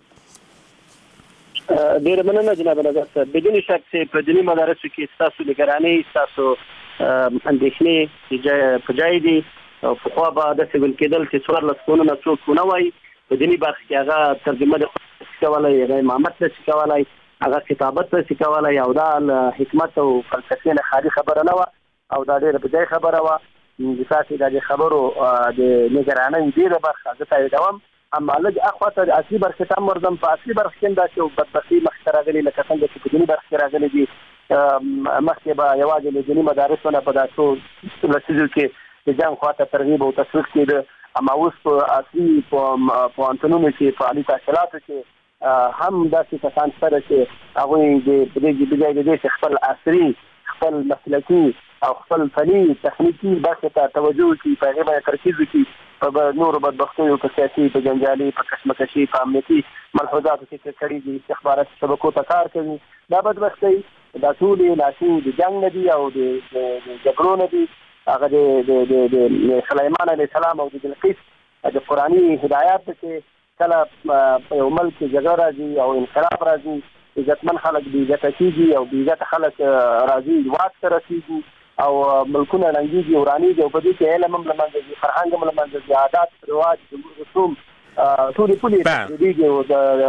ډیر مننه جناب نظر صاحب. بدون شک په دیني مدارسو کې تاسو نگراني تاسو اندېښنې په ځای دي او په خوا به داسې ګل کېدل چې څوارلس کلونه څوک ونه وایي په دیني برخه کې هغه ترجمه د کولی، هغه امامت نشي کولی، هغه کتابت نشي کولی، او دا حکمت او فلسفې نه خالي خبره نه وه او دا ډېره په ځای خبره وه. تاسې د دې خبرو د نگرانۍ ډېره برخه زه تاییدوم، اما لږ اخواته د اصلي برخې ته هم ورځم. په اصلي برخه کې هم داسې یو بدبختي مخکې راغلي لکه څنګه چې په دیني برخه کې راغلي دي. مخکې به یوازې له دیني مدارسو نه په داسو لسیزو کې د جنګ خواته ترغیب او تشویق کېده، اما اوس په اصلي پوهنتونونو کې په عالي تحصیلاتو کې هم داسې کسان شته چې هغوی د بجای د دې چې خپل عصري خپل مسلکي او خپل فني تخنیکي برخې ته توجه وکړي، په هغې باندې ترکیز وکړي، په نورو بدبختیو په سیاسي، په جنجالي، په کشمکشي، په امنیتي ملحوظاتو کې کړي دي، استخباراتي شبکو ته کار کوي. دا بدبختۍ دا ټولې ناشې د جنګ نه دي او د جګړو نه دي. هغه د سلیمان علیه السلام او د بلقیس د قرآني هدایات چې کله په یو ملک کې جګړه راځي او انقلاب راځي، عزتمن خلک بې عزته کېږي او بې عزته خلک راځي واک ته رسېږي او ملکونه ړنګېږي او ورانېږي، او په دې کې علم هم له منځه ځي، فرهنګ هم له منځه ځي، عادات رواج رسوم ټولې پولې تجدیدېږي او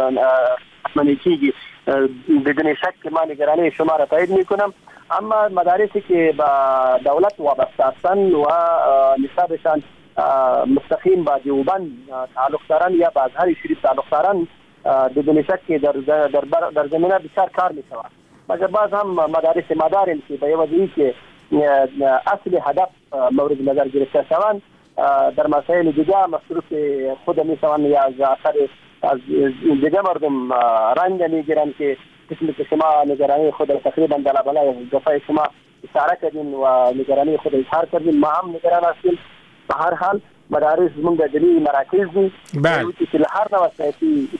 منې کېږي. بدون شک که ما نگرانی شما را تایید میکنم، اما مدارسی که با دولت وابسته هستند و نصابشان مستقیم با دیوبند تعلق دارند یا با ازهر شریف تعلق دارند، بدون شک که در زمینه بسیار کار میشود. مگر باز هم مدارس مدارن که به یوازی که اصل هدف مورد نظر گرفته شوند در مسائل دیگه مصروف خود میشوند یا از اثر از دیگه مردم رنگ میگیرن که قسمی که شما نگرانی خود را تقریبا در بالای دفعه شما اشاره کردین و نگرانی خود اظهار کردین، ما هم نگران هستیم. به هر حال مدارس زمون د دینی مراکز دي چې هر نوع سیاسي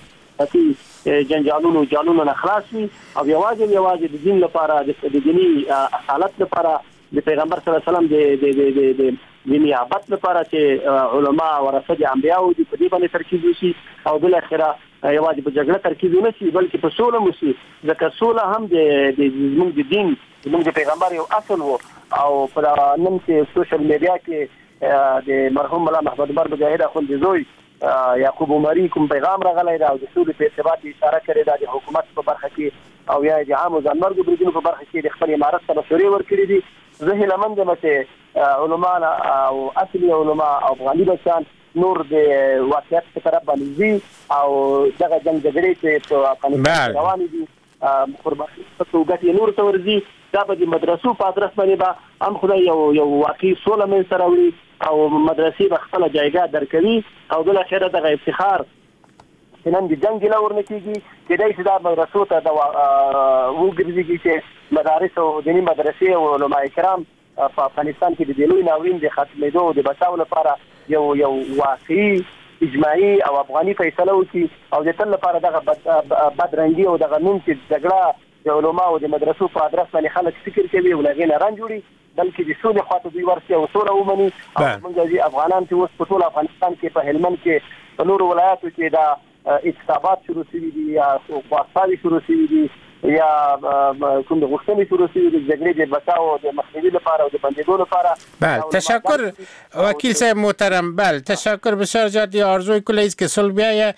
احساساتي جنجالونو نه خلاص وي او یوازې د دین لپاره د دینی اصالت لپاره د پیغمبر صلی الله علیه وسلم د نیابت لپاره چې علما ورثه د انبیاو دي په دې باندې ترکیز وشي او بل اخره یوازې په جګړه ترکیز نه شي بلکې په سوله موسی ځکه سوله هم د زموږ د دین زموږ د پیغمبر یو اصل وو او په نن کې سوشل میډیا کې د مرحوم مولا محمد عمر مجاهد اخوند زوی یعقوب عمری کوم پیغام راغلی دا او د سولې په ارتباط اشاره کړې ده د حکومت په برخه کې او یا د عام ځانمرګو بریدونو په برخه کې د خپل امارت ته مشورې ورکړي دي زه هیله مند یم چې علما او اصلي علما او افغاني بچیان نور د واقعیت په طرف باندې ځي او دغه جنګ جګړې چې په افغانستان روانې دي قرباني په توګه نور ته ورځي دا به د مدرسو په ادرس باندې به هم خدای یو واقعي سوله منځته راوړي او مدرسې به خپله جایګاه درکوي او بالاخره دغه افتخار چې نن د جنګ ګیله ورنه کېږي کېدای شي دا مدرسو ته وګرځېږي چې مدارس او دیني مدرسې او علما کرام په افغانستان کې د دې لوی ناورین د ختمېدو او د بچاو لپاره یو واقعي اجماعي او افغاني فیصله وکړي او د تل لپاره دغه بدرنګي او دغه نوم چې جګړه د علما او د مدرسو په ادرس باندې خلک فکر کوي او لغې نه رنج وړي بلکې د سولې خواته دوی ورسي او سوله ومني او موږ افغانان چې اوس په ټول افغانستان کې په هلمند کې په نورو ولایاتو کې دا اعتصابات شروع شوي دي یا خواستاوي شروع شوي دي یا کوم د غوښتنې شروع شوي دي جګړې د بچاو د مخنیوي لپاره او د بندیدو لپاره. بله تشکر وکیل صاحب محترم. بله تشکر بسیار زیاد. آرزوی کلی است که صلح بیاید.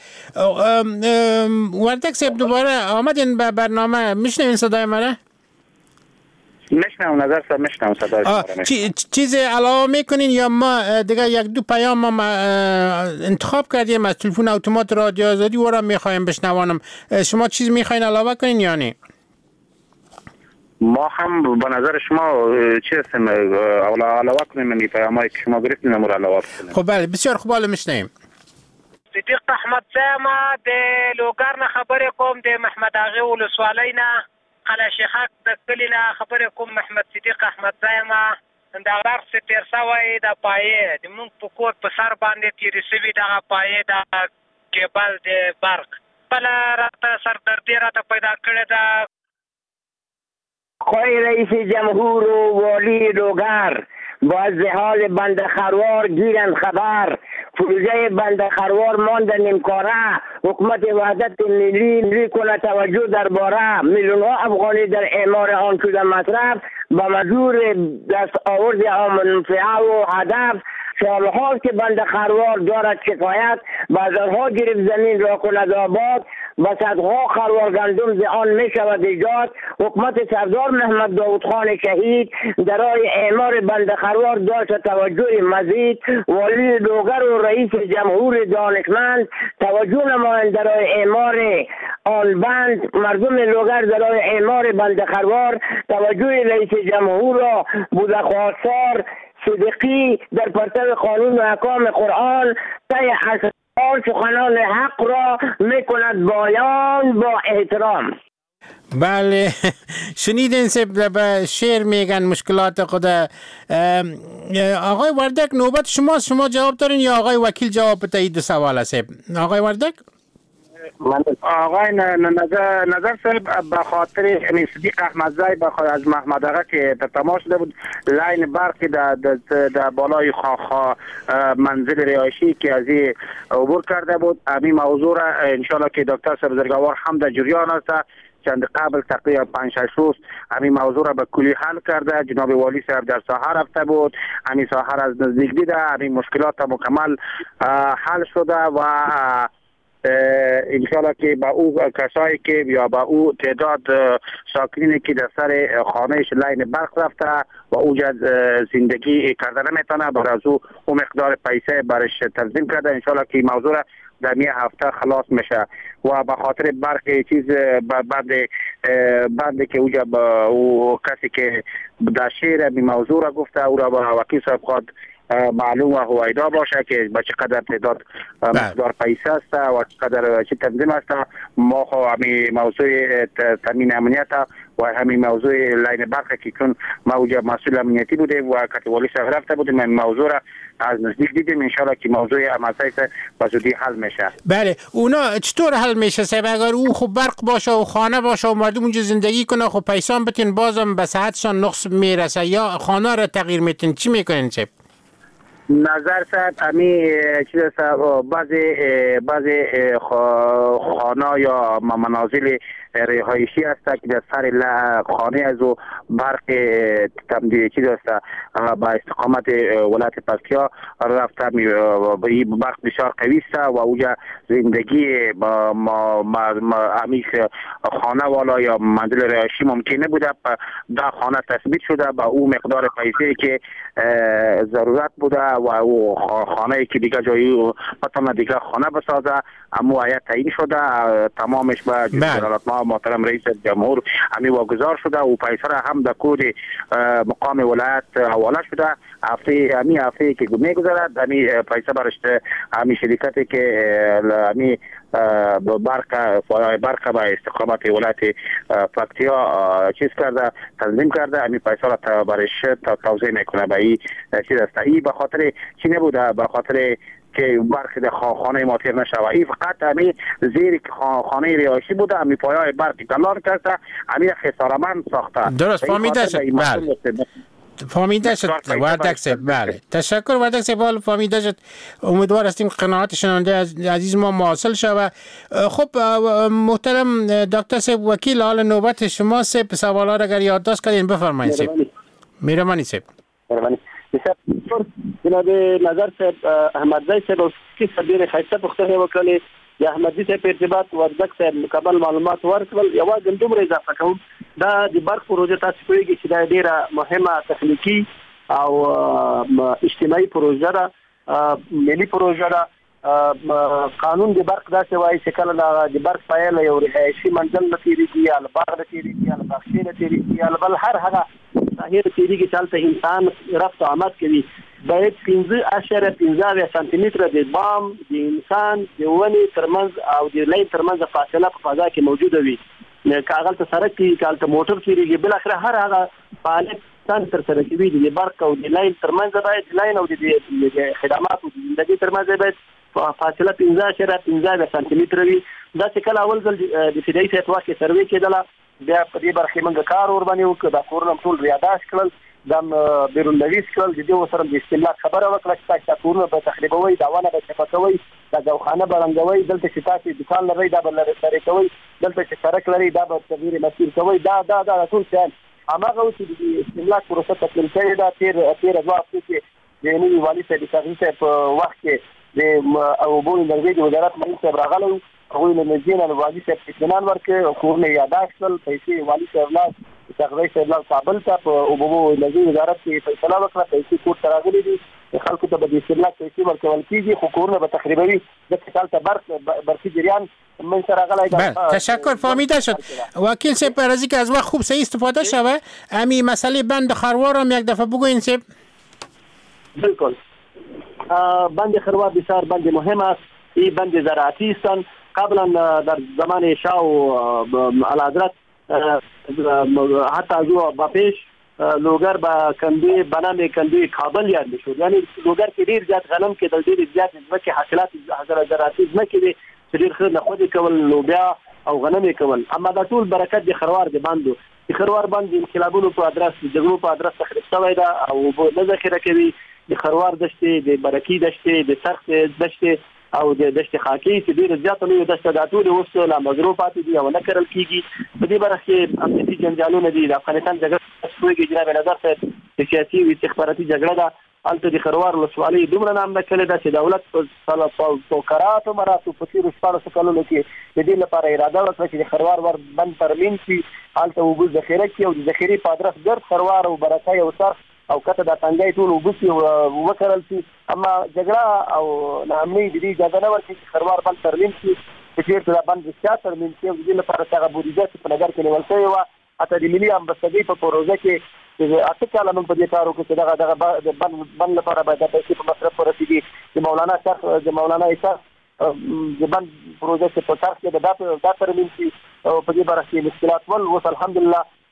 وردک صاحب دوباره آمدین به برنامه. میشنوین صدای منه؟ میشنم نظر صاحب میشنم صدای چیز علاوه میکنین یا ما دیگه یک دو پیام ما انتخاب کردیم از تلفن اتومات رادیو آزادی و را میخوایم بشنوانم. شما چیز میخواین علاوه کنین یا نه؟ ما هم به نظر شما چی هستیم علاوه کنیم این پیامایی که شما گرفتین نمور علاوه کنیم. خب بله بسیار خوب حالا میشنیم. صدیق احمد زما د لوګر نه خبرې کوم د محمد اغه ولسوالۍ نه قلعه شیخک د کلی نه خبرې کوم محمد صدیق احمد زما دا برق چې تیر سوی د پایې د مونږ په کور په سر باندې تیرې سوي دغه پایې د کیبل د برق بله راته سردردي راته پیدا کړې ده. خواهی رئیس جمهور و والی لوگر با از حال بند خروار گیرند خبر پروژه بند خروار مانده نیمکاره حکومت وحدت ملی کنه توجه درباره میلیون ها افغانی در اعمار آن شده مصرف با مزور دست آورد منفعه و هدف سالهاست که بند خروار دارد شکایت بازارها گرفت زمین را کند آباد و صدها خروار گندم ز آن می شود ایجاد. حکومت سردار محمد داود خان شهید درای اعمار بند خروار داشت توجه مزید. والی لوگر و رئیس جمهور دانشمند توجه نمایند درای اعمار آن بند. مردم لوگر درای اعمار بند خروار توجه رئیس جمهور را بوده خواستار صدیقی در پرتو قانون و احکام قرآن طی اسرار سخنان حق را میکند بیان با احترام. بله شنیدین به شعر میگن مشکلات خود. آقای وردک نوبت شما جواب دارین یا آقای وکیل جواب بده دو سوال است؟ آقای وردک آقای نظر صاحب به خاطر صدیق احمدزی بخاطر از محمد آقا که تماس شده بود لاین برقی در بالای منزل رهایشی که از این عبور کرده بود همین موضوع را انشالله که دکتر صاحب بزرگوار هم در جریان است. چند قبل تقریبا 5-6 روز همین موضوع را به کلی حل کرده. جناب والی صاحب در ساحه رفته بود همین ساحه از نزدیک دیده همین مشکلات مکمل حل شده و انشالله که با او کسایی که یا با او تعداد ساکنینی که در سر خانهش لاین برق رفته و او زندگی کرده نمیتونه برای او مقدار پیسه برش تنظیم کرده انشالله که موضوع در می هفته خلاص میشه و به خاطر برق چیز بعد که او کسی که در شعر می موضوع را گفته او را با وکیل صاحب خود معلوم و هویدا باشه که با چقدر تعداد مقدار پیسه است و چقدر چی تنظیم است. ما خو همین موضوع تامین امنیت و همین موضوع لاین برق که چون موضوع مسئول امنیتی بوده و کاتوالی شهر رفته بودیم این موضوع را از نزدیک دیدیم ان شاء الله که موضوع عملسایت به زودی حل میشه. بله اونا چطور حل میشه صاحب؟ اگر او خب برق باشه و خانه باشه و مردم اونجا زندگی کنه خب پیسان بتین بازم به صحتشان نقص میرسه یا خانه را تغییر میتین چی میکنین صاحب؟ نظر صاحب امی چیز است بعضی خانه یا منازل رهایشی است که در سر خانه از او برق تمدید چیز است با استقامت ولایت پکتیا رفته این برق بسیار قوی است و اوجا زندگی امی خانه والا یا منزل رهایشی ممکنه بوده در خانه تثبیت شده با او مقدار پیسه که ضرورت بوده و او خانه که دیگه جایی بتونه دیگه خانه بسازه اما آیت تعیین شده تمامش به جلالت محترم رئیس جمهور امی واگذار شده و پیسه را هم در کود مقام ولایت حواله شده هفته که میگذرد امی پیسه برش امی شرکتی که امی برق با استقامت ولایت پکتیا چیز کرده تنظیم کرده امی پیسه را برش توزیع میکنه به این چیز است. این به خاطر چی نبوده؟ به خاطر که برق در خانه ما تیر نشوه. این فقط همی زیر خانه رهایشی بوده امی پایه برق کلان کرده امی خسارمند ساخته. درست فهمیده شد. بله فهمیده شد وردک صاحب. بله تشکر وردک صاحب فهمیده شد. امیدوار هستیم قناعت شنونده عزیز ما حاصل شود. خب محترم دکتر صاحب وکیل حال نوبت شما صاحب سوالات اگر یادداشت کردین بفرمایید صاحب. مهربانی صاحب. مهربانی جناب نظر صاحب احمدزی صاحب کی صدر خیسته پختنه وکړي د احمدزی صاحب ارتباط وردک صاحب مکمل معلومات ورکړل یو ګندومره اضافه کوم دا د برق پروژه تاسو کوي چې دا ډیره مهمه تخنیکی او اجتماعي پروژه ده ملي پروژه ده قانون د برق داسې وایي چې کله د برق پایله یو رهایشي منزل نه تیریږي یا باغ نه تیریږي یا باغچې نه تیریږي یا بل هر هغه ظاهر تیریږي چې هلته انسان رفت و آمد کوي باید 15.15 سانتي متره د بام د انسان د ونې ترمنځ او د لین ترمنځ فاصله په فضا کې موجوده وي. کاغل ته سړک کې کالته موټر تیریږي بل اخر هر هغه فعالیت څنګه تر سره کوي د برق او د لین ترمنځ باید لین او د خدماتو د زندګۍ ترمنځ باید فاصله 15.15 سانتي متره وي. دا چې کله اول ځل د فدایي سایت واقع سروې کېدله بیا په دې برخه موږ کار ور باندې وکړ دا کورونه ټول ریاضات کړل د بیرون نویس کړل د دې سره د استعمال خبره وکړه چې تاسو کورونه به تخریبوي دا ونه به چپکوي دا ځوخانه برنګوي دلته چې تاسو دکان لري دا بل لري کوي دلته چې سړک لري دا به تغییر مسیر کوي دا ټول څه هغه چې د استعمال پروسه تکمیل کړي دا تیر ځواب کې د نوي والی صاحب تغییر په وخت کې د اوبو انرژي د وزارت مالي صاحب راغلو هغوی له مزینه له والی صاحب اطمینان ورکړ کورونه یاداښت کړل پیسې والی صاحب لا تغذیه صاحب لا کابل ته په اوبو انرژي وزارت کې فیصله وکړه پیسې کور ته راغلي دي خلکو ته به د استهلاک پیسې ورکول کېږي خو کورونه به تخریبوي ځکه هلته برقي جریان من سره غلی ده. تشکر فهمیده شد. وکیل صاحب پر از اینکه از وقت خوب صحیح استفاده شوه امی مسئله بند خروار هم یک دفعه بگوین صاحب. بالکل بند خروار بسیار بند مهم است. این بند زراعتی است. قبلا در زمان شاه الحضرت حتی از او با پیش لوگر با کندوی بنام کندوی کابل یاد میشد. یعنی لوگر کې ډیر زیات غنم کې د ډیر زیات ځمکې حاصلات زراعتي ځمکې دي چې ډیر ښه نخود کول لوبیا او غنم کول. اما دا ټول برکت د خروار د باندې د خروار باندې انقلابونو په ادرس د جګړو په ادرس تخریب شوی دا او نه ذخیره کوي. د خروار دشتې د برکی دشتې د سرخ دشتې او د دشت خاکی چې ډیر زیات لوی دشت د ټول اوس لا مزرو پاتې دي او نه کرل کیږي. په دې برخه کې امنیتي جنجالونه دي. د افغانستان جګړه شوې جناب نظر صاحب د سیاسي او استخباراتي جګړه ده. البته د خروار ولسوالۍ دومره نام نکړل دا چې دولت په فقرات او مراتب په تیر 14 کلونو کې د دې لپاره اراده وکړه چې د خروار ور بند ترمیم شي البته وګړي ذخیره کې او د ذخیرې په ادرس ګرد خروار او برکای او سر او کته د تنګي ټول وبسي وکړل شي. اما جګړه او نامني د دې اجازه نه ورکړي چې خروار بند ترمیم شي چې چیرته باندې رښتیا ترمیم شي. د دې لپاره څنګه بودیجه په نظر کې نیول شوی و. اته د ملي امباستګۍ په پروژه کې اته کاله موږ په دې کار وکړو چې دغه بند لپاره باید د پیسې په مصرف ورسېږي. د مولانا شیخ د مولانا عیسی د بند پروژه چې په تاسو کې د دا ترمیم شي او په دې برخه کې مشکلات ول اوس الحمدلله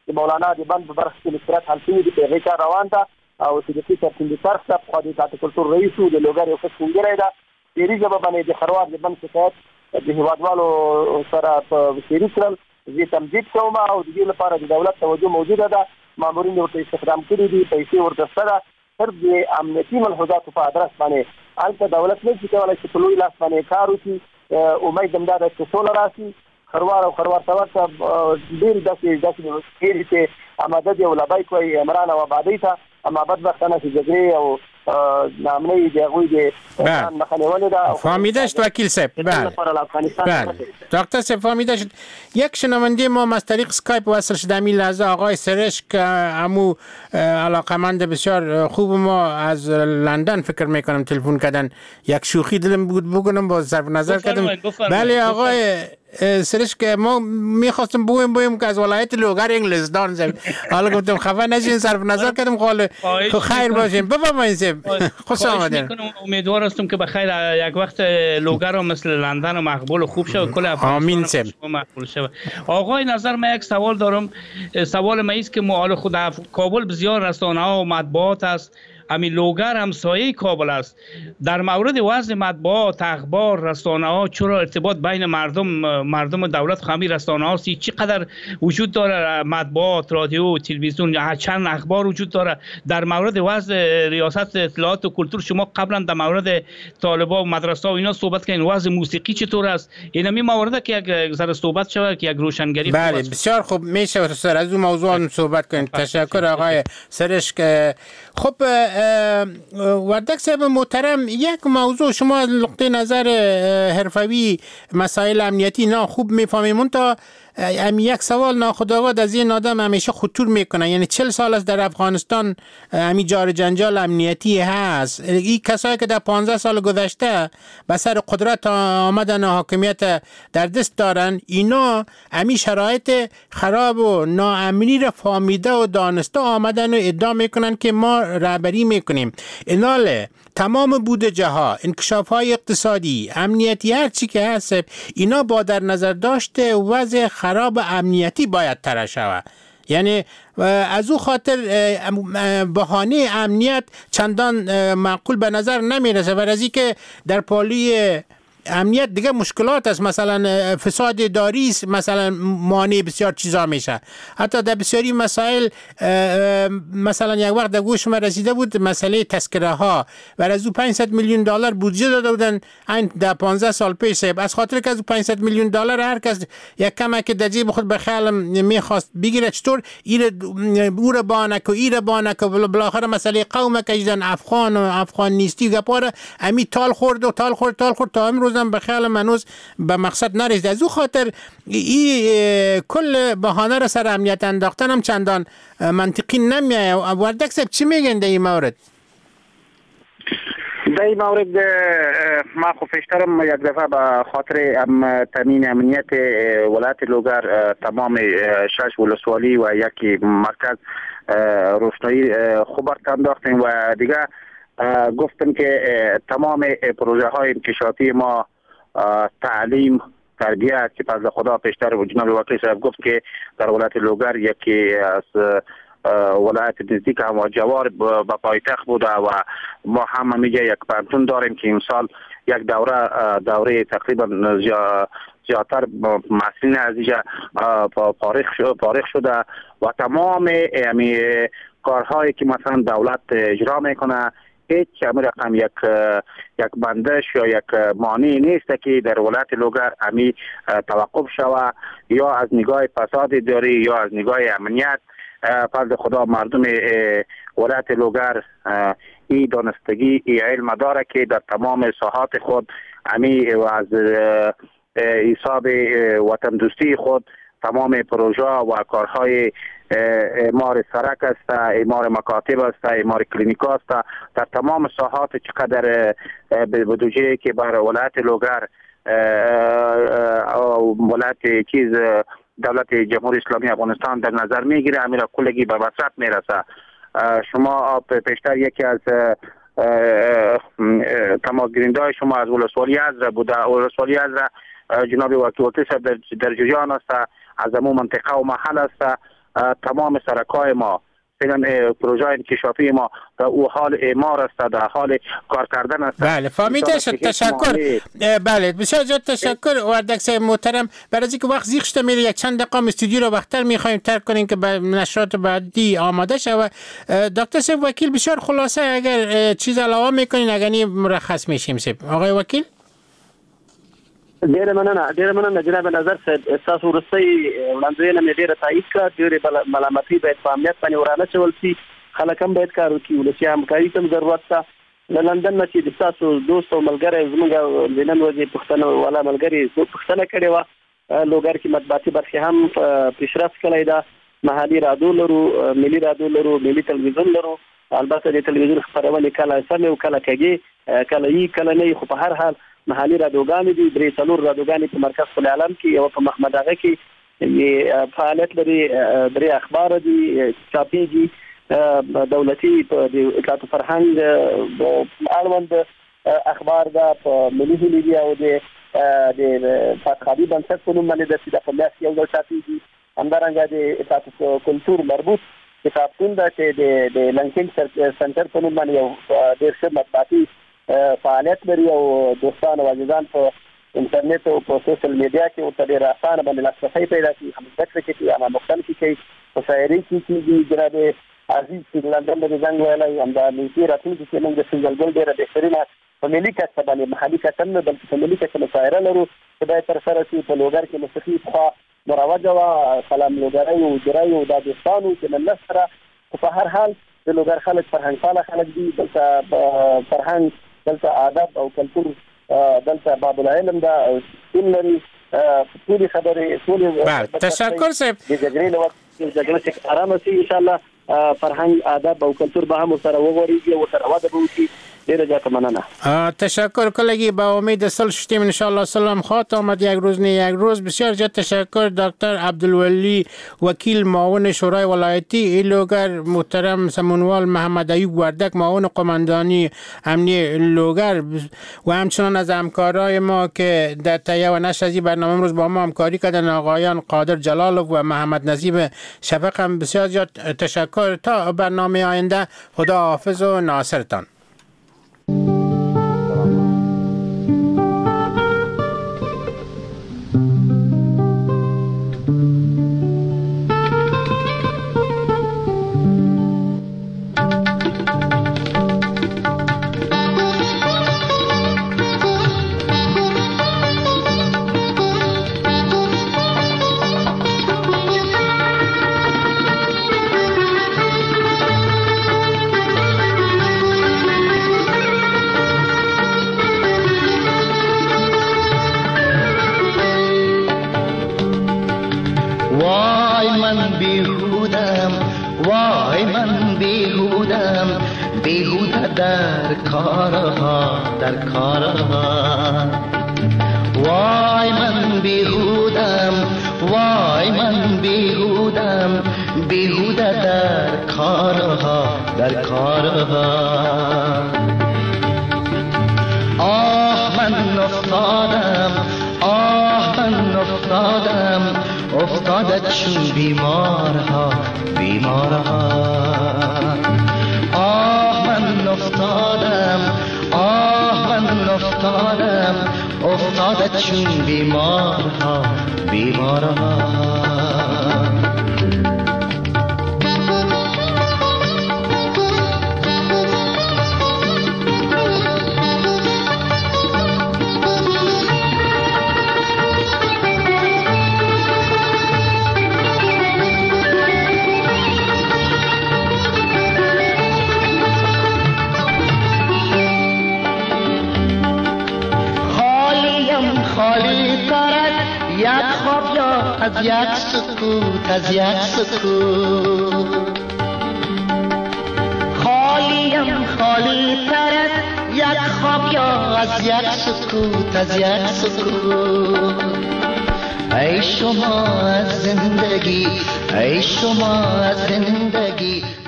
د مولانا د بند په برخه کې مشکلات حل شوي دي، هغې کار روان ده او صدیقي سرتندي طرف ته پخوا د اطاعت کلتور رئیس و، د لوګر یو ښه سپینګیری ده. شعري ژبه باندې د خروار د بند شکایت د هېوادوالو سره په شعري کړل. زه تمجید کوم او د دې لپاره د دولت توجه موجوده ده. مامورین ورته استخدام کړي دي، پیسې ورته شته ده. صرف د امنیتي ملحوظاتو په ادرس باندې هلته دولت نه شي کولی چې په لوی لاس باندې کار وکړي. امید همدا ده چې سوله راشي. خروار او خروار ته ورته ډېرې داسې ډېرې چې آماده دي او لبیک وایي عمران او آبادۍ ته، اما بدبختانه چې جګړې او نامنۍ د هغوی د مخه نیولې ده. فهمیده شد وکیل صاحب. بله دکتر صاحب فهمیده شد. یک شنونده ما از طریق اسکایپ وصل شد همین لحظه، آقای سرش که همو علاقمند بسیار خوب ما از لندن فکر میکنم تلفن کردن. یک شوخی دلم بود بگم با صرف نظر کردم. بله آقای سرش که ما میخواستم بگویم که از ولایت لوگر انگلستان زمین، حالا گفتم خفه نشین صرف نظر کردم خاله خیر باشیم. بفرمایید خوش آمدین. امیدوار هستم که بخیر یک وقت لوگر هم مثل لندن مقبول و خوب شود، کل افغانستان مقبول شود. آقای نظر من یک سوال دارم. سوال من است که حال خود کابل بسیار رسانه‌ها و مطبوعات است، همین لوگر همسایه کابل است. در مورد وضع مطبوعات، اخبار، رسانه‌ها چرا ارتباط بین مردم و دولت خامی رسانه‌ها است؟ چقدر وجود داره مطبوعات، رادیو، تلویزیون، چند اخبار وجود داره؟ در مورد وضع ریاست اطلاعات و کلتور شما قبلا در مورد طالبا و مدرسه و اینا صحبت کردین، وضع موسیقی چطور است؟ این همین موارد که یک ذره صحبت شود که یک روشنگری. بله بسیار خوب میشه سر از اون موضوع صحبت کنیم. تشکر آقای سرش. که خب وردک صاحب محترم، یک موضوع شما از نقطه نظر حرفوی مسائل امنیتی نه خوب میفهمیم، تا یک سوال ناخودآگاه از این آدم همیشه خطور میکنه. یعنی 40 سال است در افغانستان همی جار جنجال امنیتی هست. این کسایی که در 15 سال گذشته به سر قدرت آمدن و حاکمیت در دست دارن، اینا همی شرایط خراب و ناامنی را فهمیده و دانسته آمدن و ادعا میکنن که ما رهبری میکنیم. ایناله تمام بودجه ها، انکشاف های اقتصادی، امنیتی، هر چی که هست، اینا با در نظر داشته وضع خراب امنیتی باید طرح شود. یعنی از او خاطر بهانه امنیت چندان معقول به نظر نمیرسه. و از این که در پالی امنیت دیگه مشکلات است، مثلا فساد داری است، مثلا مانع بسیار چیزا میشه. حتی در بسیاری مسائل، مثلا یک وقت در گوش ما رسیده بود مسئله تذکره ها و از او 500 میلیون دلار بودجه داده بودن این در 15 سال پیش. از خاطر که از 500 میلیون دلار هر کس یک کمک در جیب خود به خیال میخواست بگیره، چطور او را بانک و ایره بانک و بالاخره مسئله قوم کشیدن، افغان و افغان نیستی و گپاره امی تال خورد و تال خورد تا امروز به خیال منوز به مقصد نرسید. از او خاطر کل بهانه را سر امنیت انداختن هم چندان منطقی نمیایه. وردک صاحب چی میگن در این مورد؟ در این مورد ما خو پیشترم یک دفعه به خاطر تامین امنیت ولایت لوگر تمام 6 ولسوالی و یک مرکز روشنایی خوب انداختیم و دیگه گفتم که تمام پروژه های انکشافی ما، تعلیم، تربیت که پس خدا پیشتر جناب وکیل صاحب گفت که در ولایت لوگر یکی از ولایت نزدیک هم جوار به پایتخت بوده و ما هم میگه یک پانتون داریم که امسال یک دوره تقریبا زیادتر مسئولین از اینجا فارغ شده و تمام کارهایی که مثلا دولت اجرا میکنه هیچ رقم یک بندش یا یک مانع نیست که در ولایت لوگر همی توقف شود، یا از نگاه فساد داری یا از نگاه امنیت. فضل خدا مردم ولایت لوگر این دانستگی، این علم داره که در تمام ساحات خود همی و از حساب وطن دوستی خود تمام پروژه و کارهای اعمار سرک است، اعمار مکاتب است، اعمار کلینیک است، در تمام ساحات چقدر بودجه که بر ولایت لوگر ولایت دولت جمهوری اسلامی افغانستان در نظر میگیره، امیرا کلگی به مصرف میرسه. شما پیشتر یکی از تماس گیرنده شما از ولسوالی ازرا بوده. ولسوالی ازرا جناب وکیل صاحب در جریان است، از امو منطقه و محل است تمام سرکای ما فعلا پروژه انکشافی ما در او حال اعمار است، در حال کار کردن است. بله فهمیده شد. تشکر. بله بسیار زیاد تشکر وردک صاحب محترم. برای اینکه وقت زیغ شده میره یک چند دقیقه استودیو رو وقتر میخوایم ترک کنیم که به نشرات بعدی آماده شود. دکتر صاحب وکیل بسیار خلاصه اگر چیز علاوه میکنین اگر نی مرخص میشیم صاحب. آقای وکیل ډېر مننه جناب نظر صاحب. تاسو ورسته وړاندوینه مې ډېره تایید کړه. ډېرې ملامتي باید په امنیت باندې ورانه چول شي، خلک هم باید کار وکړي، ولسي همکاري ته ضرورت شته. له لندن نه چې د تاسو دوست او ملګری زموږ د نن ورځې پښتنه والا ملګري پښتنه کړې وه، لوګر کې مطبوعاتي برخې هم پیشرفت کړی ده. محلي رادیو لرو، ملي رادیو لرو، ملي تلویزیون لرو. البته د تلویزیون خبرونه کله سمې او کله کږي، کله یې کله نه، خو په هر حال محلي رادیوګانې دي. 3 رادیوګانې په مرکز خپل عالم کې او په محمد اغا کې فعالیت لري. 3 اخبار دي چاپېږي دولتي په اطلاعات فرهنګ اړوند اخبار دا په ملي هیلې دي او د فاتحادي بنسټ په نوم باندې د میاشت یو ځل چاپېږي. همدارنګه د اطلاعات کلتور مربوط کتابتون ده چې د لنکینګ سنټر په نوم باندې یو ډېر ښه مطبوعاتي فعالیت لري او دوستان او عزیزان په انټرنیټ او په سوشل میډیا کې ورته ډېر اسانه باندې لاسرسی پیدا کړي. هم زده کړې کوي، هم مختلف کوي، په شاعري کې کېږي. جناب عزیز چې لندن د زنګ ویلی هم دا نیټې راتلونکي کې موږ د سنجلګل ډېره بهترینه په ملي کچه باندې محلي کچه نه بلکې په ملي کچه مشاعره لرو چې باید ترسره شي. په لوګر کې موسیقي پخوا مروجه وه، سلام لوګری او جرۍ او دا دوستانو چې نن سره په هر حال د لوګر خلک فرهنګپاله خلک دي. دلته فرهنګ، دلته ادب او کلتور، دلته باب العلم دا ټول لري. ټولې خبرې ټولې تشکر صاحب. د جګړې له وخت جګړه چې ارامه شي ان شاء الله فرهنګ، ادب او کلتور به هم سره وغوړېږي او سره وده به وکړي. ډیره زیاته مننه. تشکر کلگی. با امید صلح شدیم ان شاء الله. سلام خواهد آمد یک روز نه یک روز. بسیار زیاد تشکر دکتر عبدالولی وکیل معاون شورای ولایتی لوگر، محترم سمنوال محمد ایوب وردک معاون قماندانی امنیه لوگر و همچنان از همکارای ما که در تهیه و نشر از این برنامه امروز با ما همکاری کردن آقایان قادر جلالov و محمد نظیب شفق هم بسیار زیاد تشکر. تا برنامه آینده خدا حافظ و ناصرتان. در کارها وای من بیهودم، وای من بیهودم، بیهوده در کارها آه من افتادم، آه من افتادم، افتاده چون بیمارها آه من افتادم، آه من افتادم، افتاده چون بیمارها از یک سکوت خالیم خالی تر از یک خواب یا از یک سکوت ای شما از زندگی، ای شما از زندگی